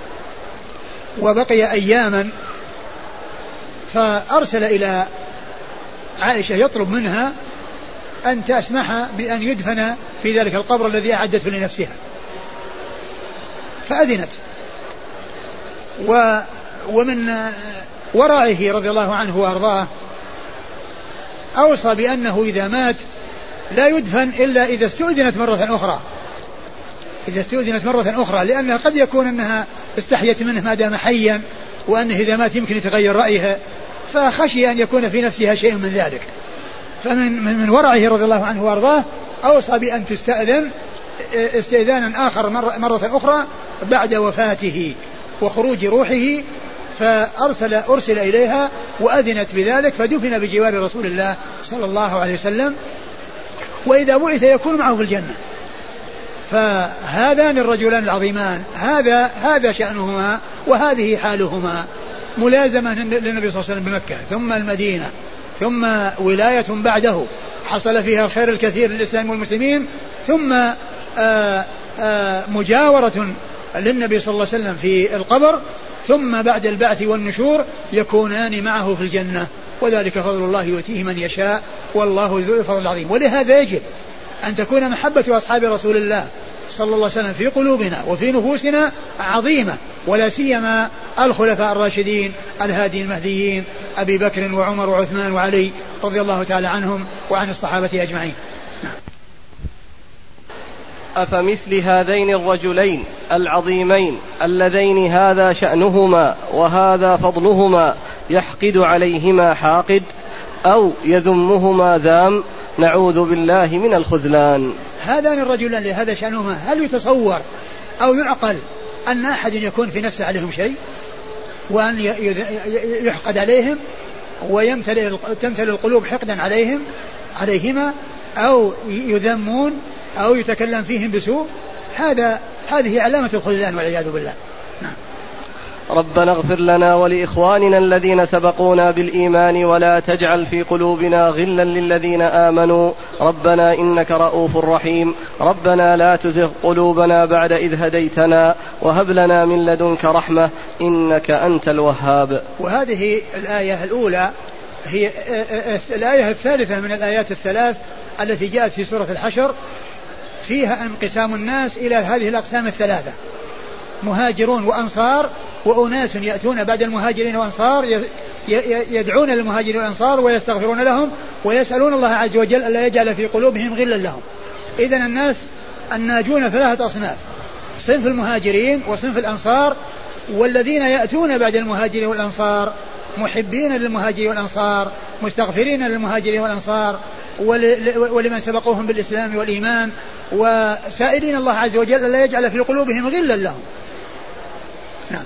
وبقي أياما فأرسل إلى عائشة يطلب منها أن تسمح بأن يدفن في ذلك القبر الذي أعدته لنفسها، فأذنت. ومن ورعه رضي الله عنه وأرضاه أوصى بأنه إذا مات لا يدفن إلا إذا استؤذنت مرة أخرى، لأنها قد يكون أنها استحيت منه ما دام حيا، وأنه إذا مات يمكن يتغير رأيها، فخشي أن يكون في نفسها شيء من ذلك. فمن ورعه رضي الله عنه وأرضاه أوصى بأن تستأذن استئذانا آخر مرة أخرى بعد وفاته وخروج روحه، فأرسل إليها وأذنت بذلك، فدفن بجوار رسول الله صلى الله عليه وسلم، وإذا بعث يكون معه في الجنة. فهذان الرجلان العظيمان هذا شأنهما وهذه حالهما، ملازمة للنبي صلى الله عليه وسلم بمكة ثم المدينة ثم ولاية بعده حصل فيها الخير الكثير للإسلام والمسلمين، ثم مجاورة للنبي صلى الله عليه وسلم في القبر، ثم بعد البعث والنشور يكونان معه في الجنة، وذلك فضل الله يؤتيه من يشاء والله ذو الفضل العظيم. ولهذا يجب أن تكون محبة أصحاب رسول الله صلى الله عليه وسلم في قلوبنا وفي نفوسنا عظيمة، ولا سيما الخلفاء الراشدين الهادي المهديين أبي بكر وعمر وعثمان وعلي رضي الله تعالى عنهم وعن الصحابة أجمعين. أفمثل هذين الرجلين العظيمين اللذين هذا شأنهما وهذا فضلهما يحقد عليهما حاقد أو يذمهما ذام، نعوذ بالله من الخذلان. هذان الرجلان لهذا شأنهما، هل يتصور أو يعقل أن أحد يكون في نفسه عليهم شيء وأن يحقد عليهم وتمتلئ القلوب حقدا عليهما أو يذمون أو يتكلم فيهم بسوء؟ هذه علامة الخذلان والعياذ بالله. نعم. ربنا اغفر لنا ولإخواننا الذين سبقونا بالإيمان ولا تجعل في قلوبنا غلا للذين آمنوا ربنا إنك رؤوف رحيم. ربنا لا تزغ قلوبنا بعد إذ هديتنا وهب لنا من لدنك رحمة إنك أنت الوهاب. وهذه الآية الأولى هي الآية الثالثة من الآيات الثلاث التي جاءت في سورة الحشر، فيها انقسام الناس إلى هذه الأقسام الثلاثة: مهاجرون وأنصار، وأناس يأتون بعد المهاجرين والأنصار يدعون للمهاجرين والأنصار ويستغفرون لهم ويسألون الله عز وجل ألا يجعل في قلوبهم غلا لهم. إذن الناس الناجون ثلاثة أصناف: صنف المهاجرين وصنف الأنصار، والذين يأتون بعد المهاجرين والأنصار محبين للمهاجرين والأنصار مستغفرين للمهاجرين والأنصار ولمن سبقوهم بالإسلام والإيمان، وسائلين الله عز وجل ألا يجعل في قلوبهم غلا لهم. نعم.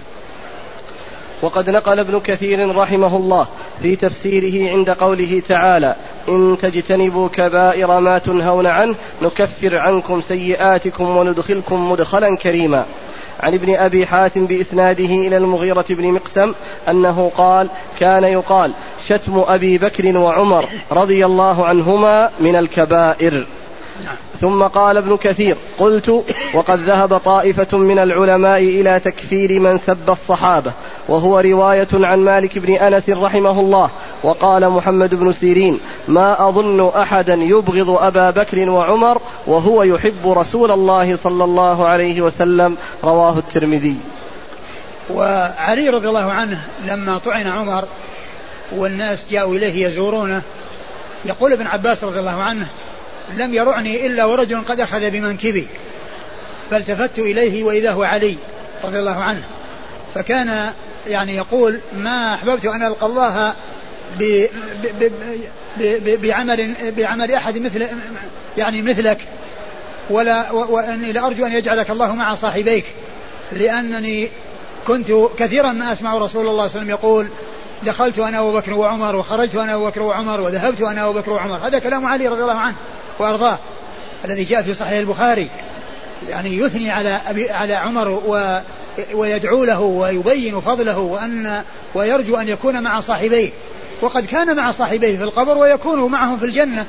وقد نقل ابن كثير رحمه الله في تفسيره عند قوله تعالى: إن تجتنبوا كبائر ما تنهون عنه نكفر عنكم سيئاتكم وندخلكم مدخلا كريما، عن ابن أبي حاتم بإسناده إلى المغيرة بن مقسم أنه قال: كان يقال شتم أبي بكر وعمر رضي الله عنهما من الكبائر. ثم قال ابن كثير: قلت: وقد ذهب طائفة من العلماء إلى تكفير من سب الصحابة، وهو رواية عن مالك بن أنس رحمه الله، وقال محمد بن سيرين: ما أظن أحدا يبغض أبا بكر وعمر وهو يحب رسول الله صلى الله عليه وسلم. رواه الترمذي. وعلي رضي الله عنه لما طعن عمر والناس جاءوا إليه يزورونه، يقول ابن عباس رضي الله عنه: لم يرعني إلا ورجل قد أخذ بمنكبي، فالتفت إليه وإذا هو علي رضي الله عنه. فكان يعني يقول: ما أحببت أن ألقى الله بعمل أحد مثلك، وأني لأرجو أن يجعلك الله مع صاحبيك، لأنني كنت كثيرا ما أسمع رسول الله صلى الله عليه وسلم يقول: دخلت أنا أبو بكر وعمر، وخرجت أنا أبو بكر وعمر، وذهبت أنا أبو بكر وعمر. هذا كلام علي رضي الله عنه وأرضاه الذي جاء في صحيح البخاري، يعني يثني على عمر ويدعو له ويبين فضله ويرجو أن يكون مع صاحبيه، وقد كان مع صاحبيه في القبر ويكون معهم في الجنة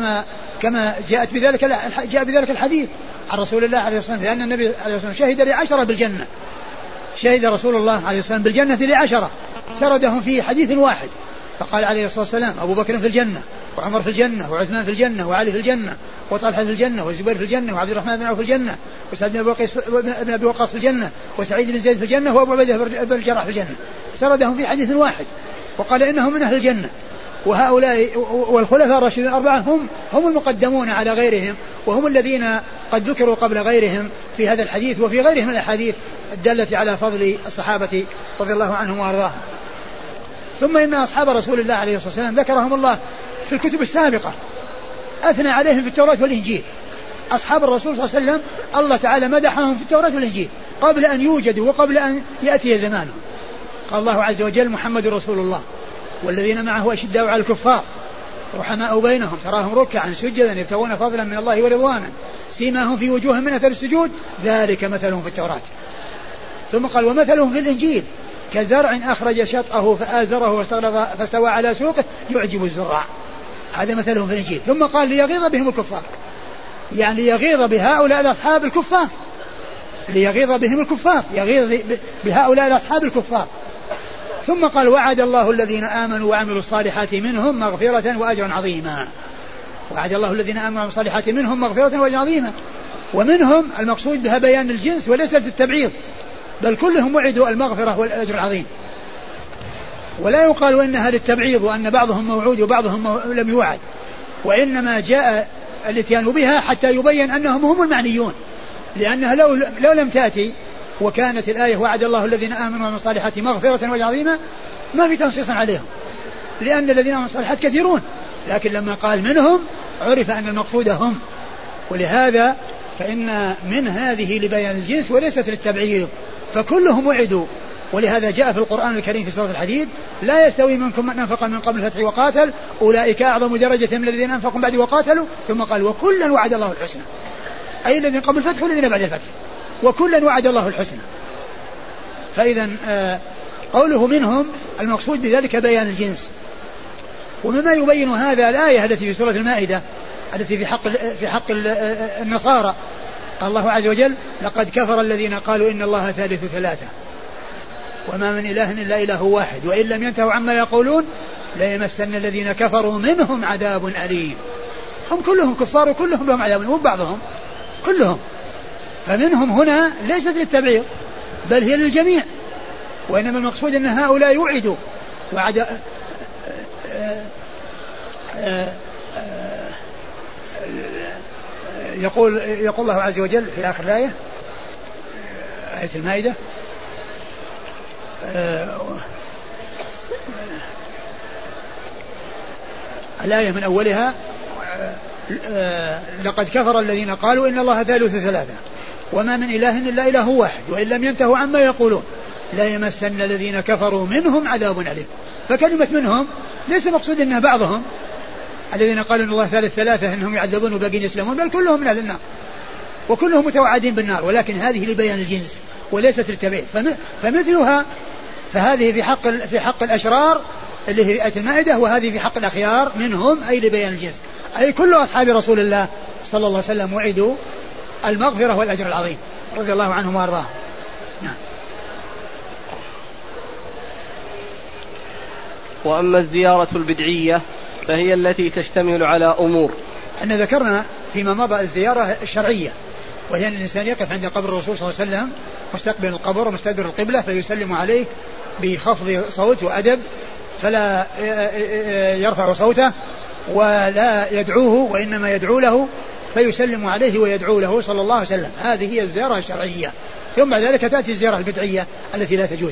كما جاء بذلك الحديث عن رسول الله عليه الصلاة والسلام، لأن النبي عليه الصلاة والسلام شهد ل10 بالجنة، شهد رسول الله عليه الصلاة والسلام بالجنة ل10 سردهم في حديث واحد، فقال عليه الصلاة والسلام: أبو بكر في الجنة، وعمر في الجنة، وعثمان في الجنة، وعلي في الجنة، وطلحة في الجنة، والزبير في الجنة، وعبد الرحمن بن عوف في الجنة، وسعد بن أبي وقاص في الجنة، وسعيد بن زيد في الجنة، وأبو عبيدة بن الجراح في الجنة. سردهم في حديث واحد وقال إنهم من أهل الجنة. وهؤلاء والخلفاء الراشدين الأربعة هم المقدمون على غيرهم، وهم الذين قد ذكروا قبل غيرهم في هذا الحديث وفي غيرهم من الأحاديث الدالة على فضل الصحابة رضي الله عنهم وأرضاهم. ثم إن أصحاب رسول الله عليه الصلاة والسلام ذكرهم الله في الكتب السابقة، أثنى عليهم في التوراة والإنجيل. أصحاب الرسول صلى الله عليه وسلم الله تعالى مدحهم في التوراة والإنجيل قبل أن يوجدوا وقبل أن يأتي زمانهم. قال الله عز وجل: محمد رسول الله والذين معه أشداء على الكفار رحماء بينهم تراهم ركعا سجدا يبتغون فضلا من الله ورضوانا سيماهم في وجوههم من أثر السجود ذلك مثلهم في التوراة. ثم قال: ومثلهم في الإنجيل كزرع أخرج شطأه فآزره فاستوى على سوقه يعجب الزراع. هذا مثلهم في الإنجيل. ثم قال: ليغيظ بهم الكفار، يعني يغيظ بهؤلاء الأصحاب الكفار، ليغيظ بهم الكفار، يغيظ بهؤلاء الأصحاب الكفار. ثم قال: وعد الله الذين آمنوا وعملوا الصالحات منهم مغفرة وأجرا عظيما. وعد الله الذين آمنوا وعملوا الصالحات منهم مغفرة وأجرا عظيما. ومنهم المقصود بها بيان الجنس وليس التبعيض، بل كلهم وعدوا المغفرة والأجر العظيم. ولا يقال إنها للتبعيض وأن بعضهم موعود وبعضهم لم يوعد، وإنما جاء الاتيان بها حتى يبين أنهم هم المعنيون، لأنها لو لم تأتي وكانت الآية وعد الله الذين آمنوا وعملوا الصالحات مغفرة وأجرا عظيما ما في تنصيص عليهم، لأن الذين آمنوا الصالحات كثيرون، لكن لما قال منهم عرف أن المقصود هم. ولهذا فإن من هذه لبيان الجنس وليست للتبعيض، فكلهم وعدوا. ولهذا جاء في القرآن الكريم في سورة الحديد: لا يستوي منكم من أنفق من قبل الفتح وقاتل أولئك أعظم درجة من الذين أنفقوا بعد وقاتلوا. ثم قال: وكلا وعد الله الحسنى، أي الذين قبل الفتح والذين بعد الفتح، وكلا وعد الله الحسنى. فإذا قوله منهم المقصود بذلك بيان الجنس. ومما يبين هذا الآية التي في سورة المائدة التي في حق النصارى، قال الله عز وجل: لقد كفر الذين قالوا إن الله ثالث ثلاثة وما من إله إلا إله واحد وإن لم ينتهوا عما يقولون ليمسن الذين كفروا منهم عذاب أليم. هم كلهم كفار وكلهم لهم عذاب، مو بعضهم، كلهم. فمنهم هنا ليست للتبعيض بل هي للجميع، وإنما المقصود أن هؤلاء يوعدوا وعد يقول الله عز وجل في آخر الآية، آية المائدة: الآية من أولها: لقد كفر الذين قالوا إن الله ثالث ثلاثة وما من إله إلا إله واحد وإن لم ينتهوا عما يقولون لا يمسن الذين كفروا منهم عذاب أليم. فكلمة منهم ليس مقصود أنها بعضهم الذين قالوا إن الله ثالث ثلاثة إنهم يعذبون وباقين يسلمون، بل كلهم من أهل النار وكلهم متوعدين بالنار، ولكن هذه لبيان الجنس وليست للتبعيض. فمثلها فهذه في حق الأشرار اللي هي آية المائدة، وهذه في حق الأخيار منهم أي لبيان الجنس، أي كل أصحاب رسول الله صلى الله عليه وسلم وعدوا المغفرة والأجر العظيم رضي الله عنهم وأرضاهم. نعم. وأما الزيارة البدعية فهي التي تشتمل على أمور. أن ذكرنا فيما مضى الزيارة الشرعية، وهي أن الإنسان يقف عند قبر الرسول صلى الله عليه وسلم مستقبل القبر ومستدبر القبلة فيسلم عليه بخفض صوت وأدب، فلا يرفع صوته ولا يدعوه وإنما يدعو له، فيسلم عليه ويدعو له صلى الله عليه وسلم. هذه هي الزيارة الشرعية. ثم بعد ذلك تأتي الزيارة البدعية التي لا تجوز.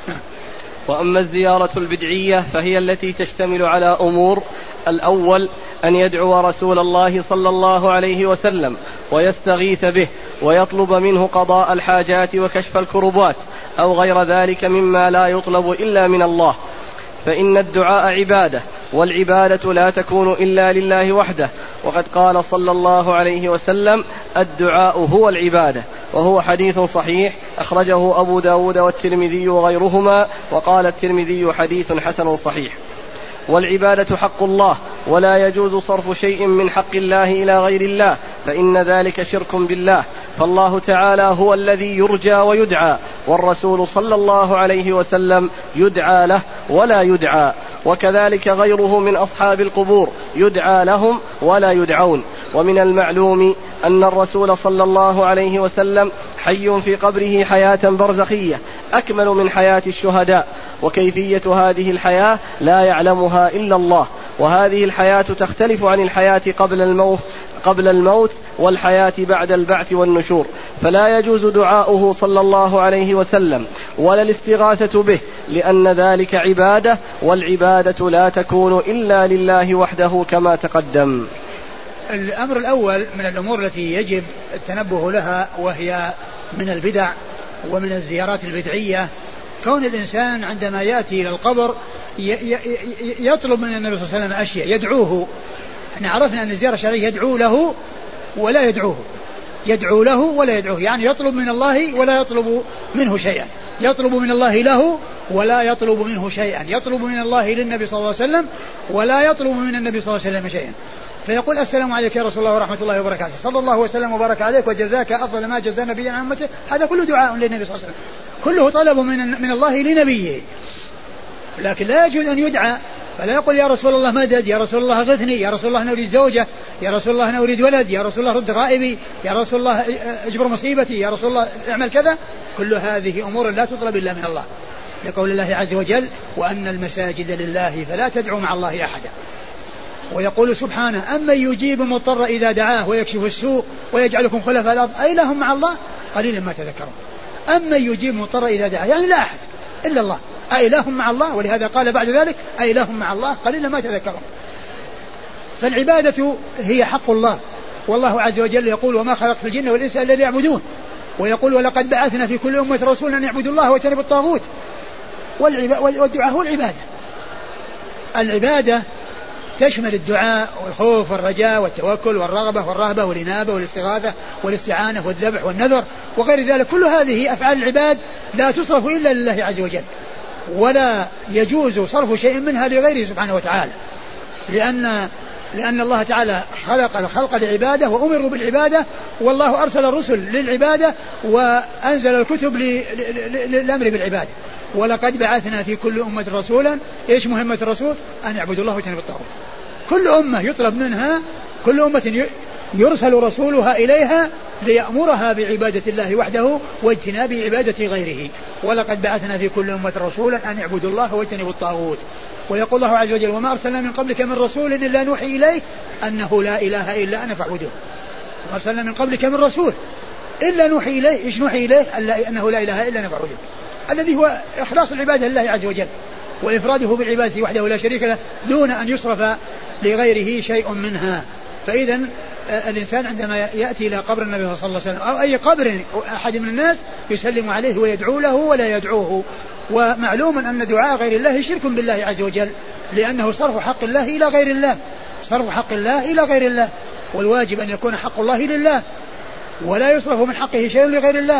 وأما الزيارة البدعية فهي التي تشتمل على أمور. الأول أن يدعو رسول الله صلى الله عليه وسلم ويستغيث به ويطلب منه قضاء الحاجات وكشف الكربات أو غير ذلك مما لا يطلب إلا من الله، فإن الدعاء عبادة، والعبادة لا تكون إلا لله وحده، وقد قال صلى الله عليه وسلم: الدعاء هو العبادة، وهو حديث صحيح أخرجه أبو داود والترمذي وغيرهما، وقال الترمذي حديث حسن صحيح. والعبادة حق الله، ولا يجوز صرف شيء من حق الله إلى غير الله، فإن ذلك شرك بالله، فالله تعالى هو الذي يرجى ويدعى، والرسول صلى الله عليه وسلم يدعى له ولا يدعى، وكذلك غيره من أصحاب القبور يدعى لهم ولا يدعون. ومن المعلوم أن الرسول صلى الله عليه وسلم حي في قبره حياة برزخية أكمل من حياة الشهداء، وكيفية هذه الحياة لا يعلمها إلا الله، وهذه الحياة تختلف عن الحياة قبل الموت والحياة بعد البعث والنشور، فلا يجوز دعاؤه صلى الله عليه وسلم ولا الاستغاثة به، لأن ذلك عبادة، والعبادة لا تكون إلا لله وحده كما تقدم. الأمر الأول من الأمور التي يجب التنبه لها وهي من البدع ومن الزيارات البدعية، كون الإنسان عندما يأتي إلى القبر يطلب من النبي صلى الله عليه وسلم أشياء يدعوه. احنا عرفنا أن الزيارة الشرعية يدعو له ولا يدعوه، يدعو له ولا يدعوه، يعني يطلب من الله ولا يطلب منه شيئا، يطلب من الله له ولا يطلب منه شيئا، يطلب من الله للنبي صلى الله عليه وسلم ولا يطلب من النبي صلى الله عليه وسلم شيئا. فيقول: السلام عليك يا رسول الله ورحمة الله وبركاته، صلى الله وسلم وبارك عليك وجزاك أفضل ما جزى نبيا عن أمته. هذا كله دعاء للنبي صلى الله عليه وسلم، كله طلب من الله لنبيه، لكن لا يجوز أن يدعى. فلا يقول: يا رسول الله مدد، يا رسول الله غثني، يا رسول الله أنا أريد زوجة، يا رسول الله أنا أريد ولد، يا رسول الله رد غائبي، يا رسول الله اجبر مصيبتي، يا رسول الله اعمل كذا. كل هذه أمور لا تطلب إلا من الله، لقول الله عز وجل: وأن المساجد لله فلا تدعوا مع الله أحدا. ويقول سبحانه: أمن يجيب المضطر إذا دعاه ويكشف السوء ويجعلكم خلفاء الأرض أإله مع الله قليلا ما تذكرون. أمن يجيب المضطر إذا دعاه، يعني لا أحد إلا الله، أإله مع الله، ولهذا قال بعد ذلك: أإله مع الله قليلا ما تذكرون. فالعبادة هي حق الله، والله عز وجل يقول: وما خلقت الجن والإنس إلا ليعبدون، ويقول: ولقد بعثنا في كل أمة رسولا أن يعبدوا الله واجتنبوا الطاغوت. والدعاء هو العبادة. العبادة تشمل الدعاء والخوف والرجاء والتوكل والرغبة والرهبة والإنابة والاستغاثة والاستعانة والذبح والنذر وغير ذلك. كل هذه أفعال العباد لا تصرف إلا لله عز وجل، ولا يجوز صرف شيء منها لغيره سبحانه وتعالى، لأن الله تعالى خلق الخلق لعبادة وأمروا بالعبادة، والله أرسل الرسل للعبادة وأنزل الكتب للأمر بالعبادة. ولقد بعثنا في كل أمة رسولا. إيش مهمة الرسول؟ أن يعبدوا الله واجتنبوا الطاغوت. كل أمة يطلب منها، كل أمة يرسل رسولها إليها ليأمرها بعبادة الله وحده واجتناب عبادة غيره. ولقد بعثنا في كل أمة رسولا أن يعبدوا الله واجتنبوا الطاغوت. ويقول الله عز وجل: وما أرسلنا من قبلك من رسول إلا نوحي إليه أنه لا إله إلا أنا فاعبدوه. وما أرسلنا من قبلك من رسول إلا نوحي إليه. إيش نوحي إليه؟ أنه لا إله إلا أنا فاعبدوه، الذي هو إخلاص العبادة لله عز وجل وإفراده بالعبادة وحده لا شريك له دون أن يصرف لغيره شيء منها. فإذا الإنسان عندما يأتي إلى قبر النبي صلى الله عليه وسلم أو أي قبر أحد من الناس يسلم عليه ويدعو له ولا يدعوه. ومعلوم أن دعاء غير الله شرك بالله عز وجل، لأنه صرف حق الله إلى غير الله، صرف حق الله إلى غير الله، والواجب أن يكون حق الله لله ولا يصرف من حقه شيء لغير الله.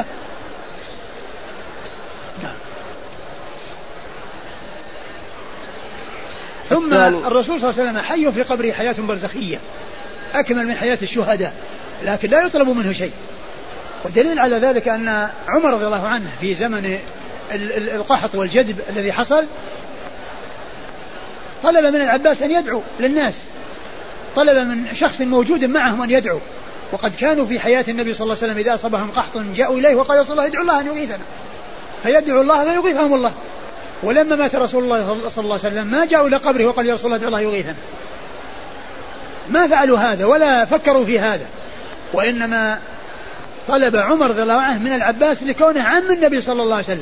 ثم الرسول صلى الله عليه وسلم حي في قبره حياة برزخية أكمل من حياة الشهداء، لكن لا يطلب منه شيء. والدليل على ذلك أن عمر رضي الله عنه في زمن القحط والجدب الذي حصل طلب من العباس أن يدعو للناس، طلب من شخص موجود معهم أن يدعو. وقد كانوا في حياة النبي صلى الله عليه وسلم إذا أصابهم قحط جاءوا إليه وقالوا صلى الله ادعوا الله أن يغيثنا، فيدعو الله فيغيثهم الله. ولما مات رسول الله صلى الله عليه وسلم ما جاءوا إلى قبره وقالوا يا رسول الله ادعوا الله يغيثنا، ما فعلوا هذا ولا فكروا في هذا، وإنما طلب عمر رضي الله عنه من العباس لكونه عم النبي صلى الله عليه وسلم،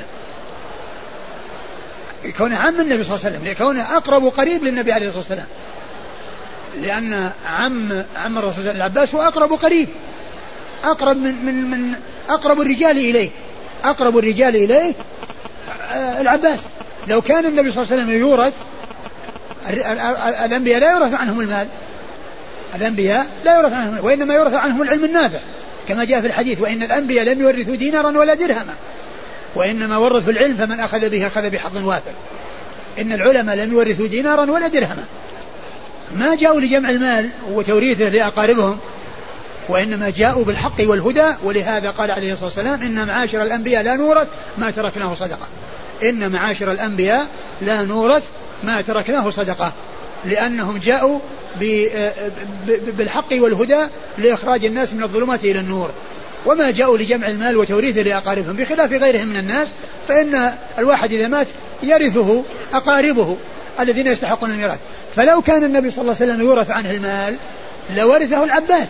لكونه عم النبي صلى الله عليه وسلم، لكونه أقرب قريب للنبي عليه الصلاة والسلام، لأن عم الرسول العباس هو أقرب قريب، أقرب من أقرب الرجال إليه، أقرب الرجال إليه العباس. لو كان النبي صلى الله عليه وسلم يورث، الأنبياء لا يورث عنهم المال، الأنبياء لا يورث عنهم، وإنما يورث عنهم العلم النافع كما جاء في الحديث: وإن الأنبياء لم يورثوا دينارا ولا درهما وإنما ورثوا العلم فمن أخذ به أخذ بحظ وافر. إن العلماء لم يورثوا دينارا ولا درهما، ما جاءوا لجمع المال وتوريثه لأقاربهم، وإنما جاءوا بالحق والهدى. ولهذا قال عليه الصلاة والسلام: إن معاشر الأنبياء لا نورث ما تركناه صدقة، إن معاشر الأنبياء لا نورث ما تركناه صدقة، لأنهم جاءوا بالحق والهدى لإخراج الناس من الظلمات إلى النور، وما جاءوا لجمع المال وتوريثه لأقاربهم، بخلاف غيرهم من الناس فإن الواحد إذا مات يرثه أقاربه الذين يستحقون الميراث. فلو كان النبي صلى الله عليه وسلم يورث عنه المال لورثه العباس،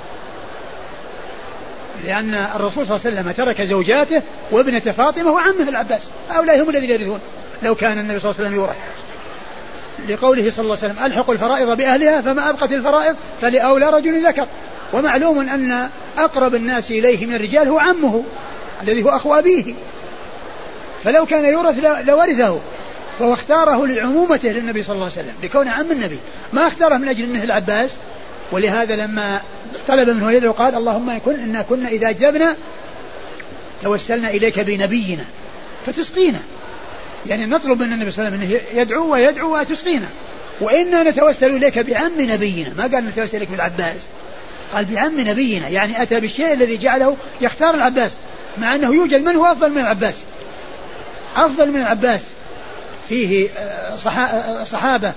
لأن الرسول صلى الله عليه وسلم ترك زوجاته وابنة فاطمة وعمه العباس، هؤلاء هم الذين يرثون لو كان النبي صلى الله عليه وسلم يورث، لقوله صلى الله عليه وسلم: ألحقوا الفرائض بأهلها فما أبقت الفرائض فلأولى رجل ذكر. ومعلوم أن أقرب الناس إليه من الرجال هو عمه الذي هو أخو أبيه، فلو كان يورث لورثه، فهو اختاره لعمومته للنبي صلى الله عليه وسلم لكون عم النبي، ما اختاره من أجل أنه العباس. ولهذا لما طلب منه يدعو قال: اللهم إنا كنا إذا أجذبنا توسلنا إليك بنبينا فتسقينا، يعني نطلب من النبي صلى الله عليه وسلم أنه يدعو ويدعو وتسقينا، وإنا نتوسل إليك بعم نبينا، ما قال نتوسل إليك بالعباس، قال بعم نبينا، يعني أتى بالشيء الذي جعله يختار العباس، مع أنه يوجد من هو أفضل من العباس، أفضل من العباس، فيه صحابة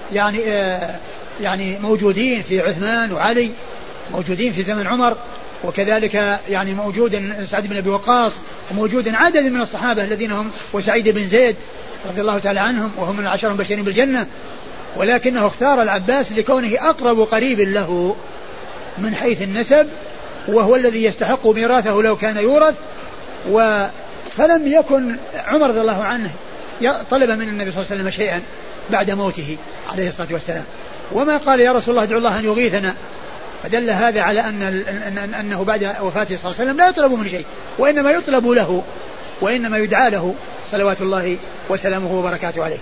يعني موجودين في عثمان وعلي، موجودين في زمن عمر، وكذلك يعني موجود سعد بن أبي وقاص، وموجود عدد من الصحابة الذين هم وسعيد بن زيد رضي الله تعالى عنهم وهم من العشر المبشرين بالجنة، ولكنه اختار العباس لكونه أقرب قريب له من حيث النسب، وهو الذي يستحق ميراثه لو كان يورث. فلم يكن عمر رضي الله عنه طلب من النبي صلى الله عليه وسلم شيئا بعد موته عليه الصلاة والسلام، وما قال يا رسول الله ادعو الله أن يغيثنا، فدل هذا على أنه بعد وفاته صلى الله عليه وسلم لا يطلب من شيء، وإنما يطلب له وإنما يدعى له صلوات الله وسلامه وبركاته عليه.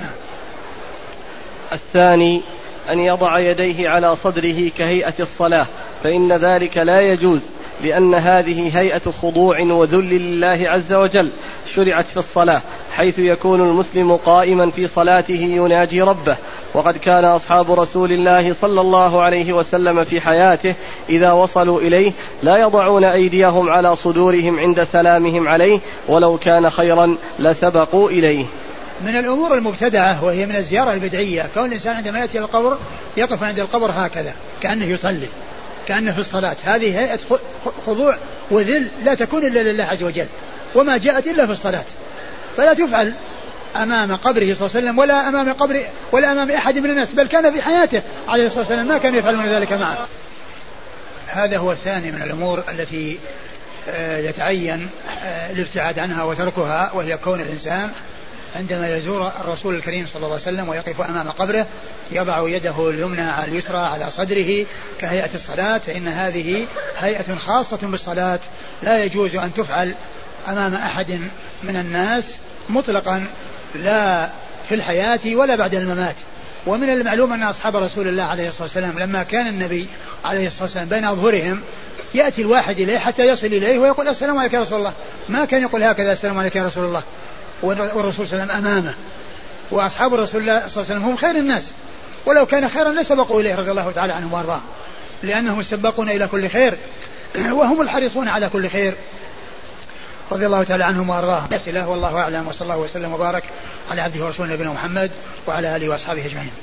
الثاني أن يضع يديه على صدره كهيئة الصلاة، فإن ذلك لا يجوز، لأن هذه هيئة خضوع وذل لله عز وجل شرعت في الصلاة، حيث يكون المسلم قائما في صلاته يناجي ربه. وقد كان أصحاب رسول الله صلى الله عليه وسلم في حياته إذا وصلوا إليه لا يضعون أيديهم على صدورهم عند سلامهم عليه، ولو كان خيرا لسبقوا إليه. من الأمور المبتدعة وهي من الزيارة البدعية كون الإنسان عندما يأتي القبر يقف عند القبر هكذا كأنه يصلي، كأنه في الصلاة. هذه هيئة خضوع وذل لا تكون إلا لله عز وجل، وما جاءت إلا في الصلاة، فلا تفعل أمام قبره صلى الله عليه وسلم ولا أمام قبر ولا أمام أحد من الناس، بل كان في حياته عليه الصلاة والسلام ما كان يفعلون ذلك معه. هذا هو الثاني من الأمور التي يتعين الابتعاد عنها وتركها، وهي كون الإنسان عندما يزور الرسول الكريم صلى الله عليه وسلم ويقف أمام قبره يضع يده اليمنى على اليسرى على صدره كهيئة الصلاة، فإن هذه هيئة خاصة بالصلاة لا يجوز أن تفعل أمام أحد من الناس مطلقا، لا في الحياة ولا بعد الممات. ومن المعلوم أن أصحاب رسول الله عليه الصلاة والسلام لما كان النبي عليه الصلاة والسلام بين أظهرهم يأتي الواحد إليه حتى يصل إليه ويقول السلام عليك يا رسول الله، ما كان يقول هكذا السلام عليك يا رسول الله والرسول صلى الله عليه وسلم أمامه. وأصحاب رسول الله صلى الله عليه وسلم هم خير الناس، ولو كان خيرا لسبقوا إليه رضي الله تعالى عنهم وارضاهم، لأنهم السباقون إلى كل خير وهم الحريصون على كل خير رضي الله تعالى عنهم وارضاهم. والله أعلم، وصلى الله وسلم وبارك على عبده ورسوله نبينا محمد وعلى آله وأصحابه أجمعين.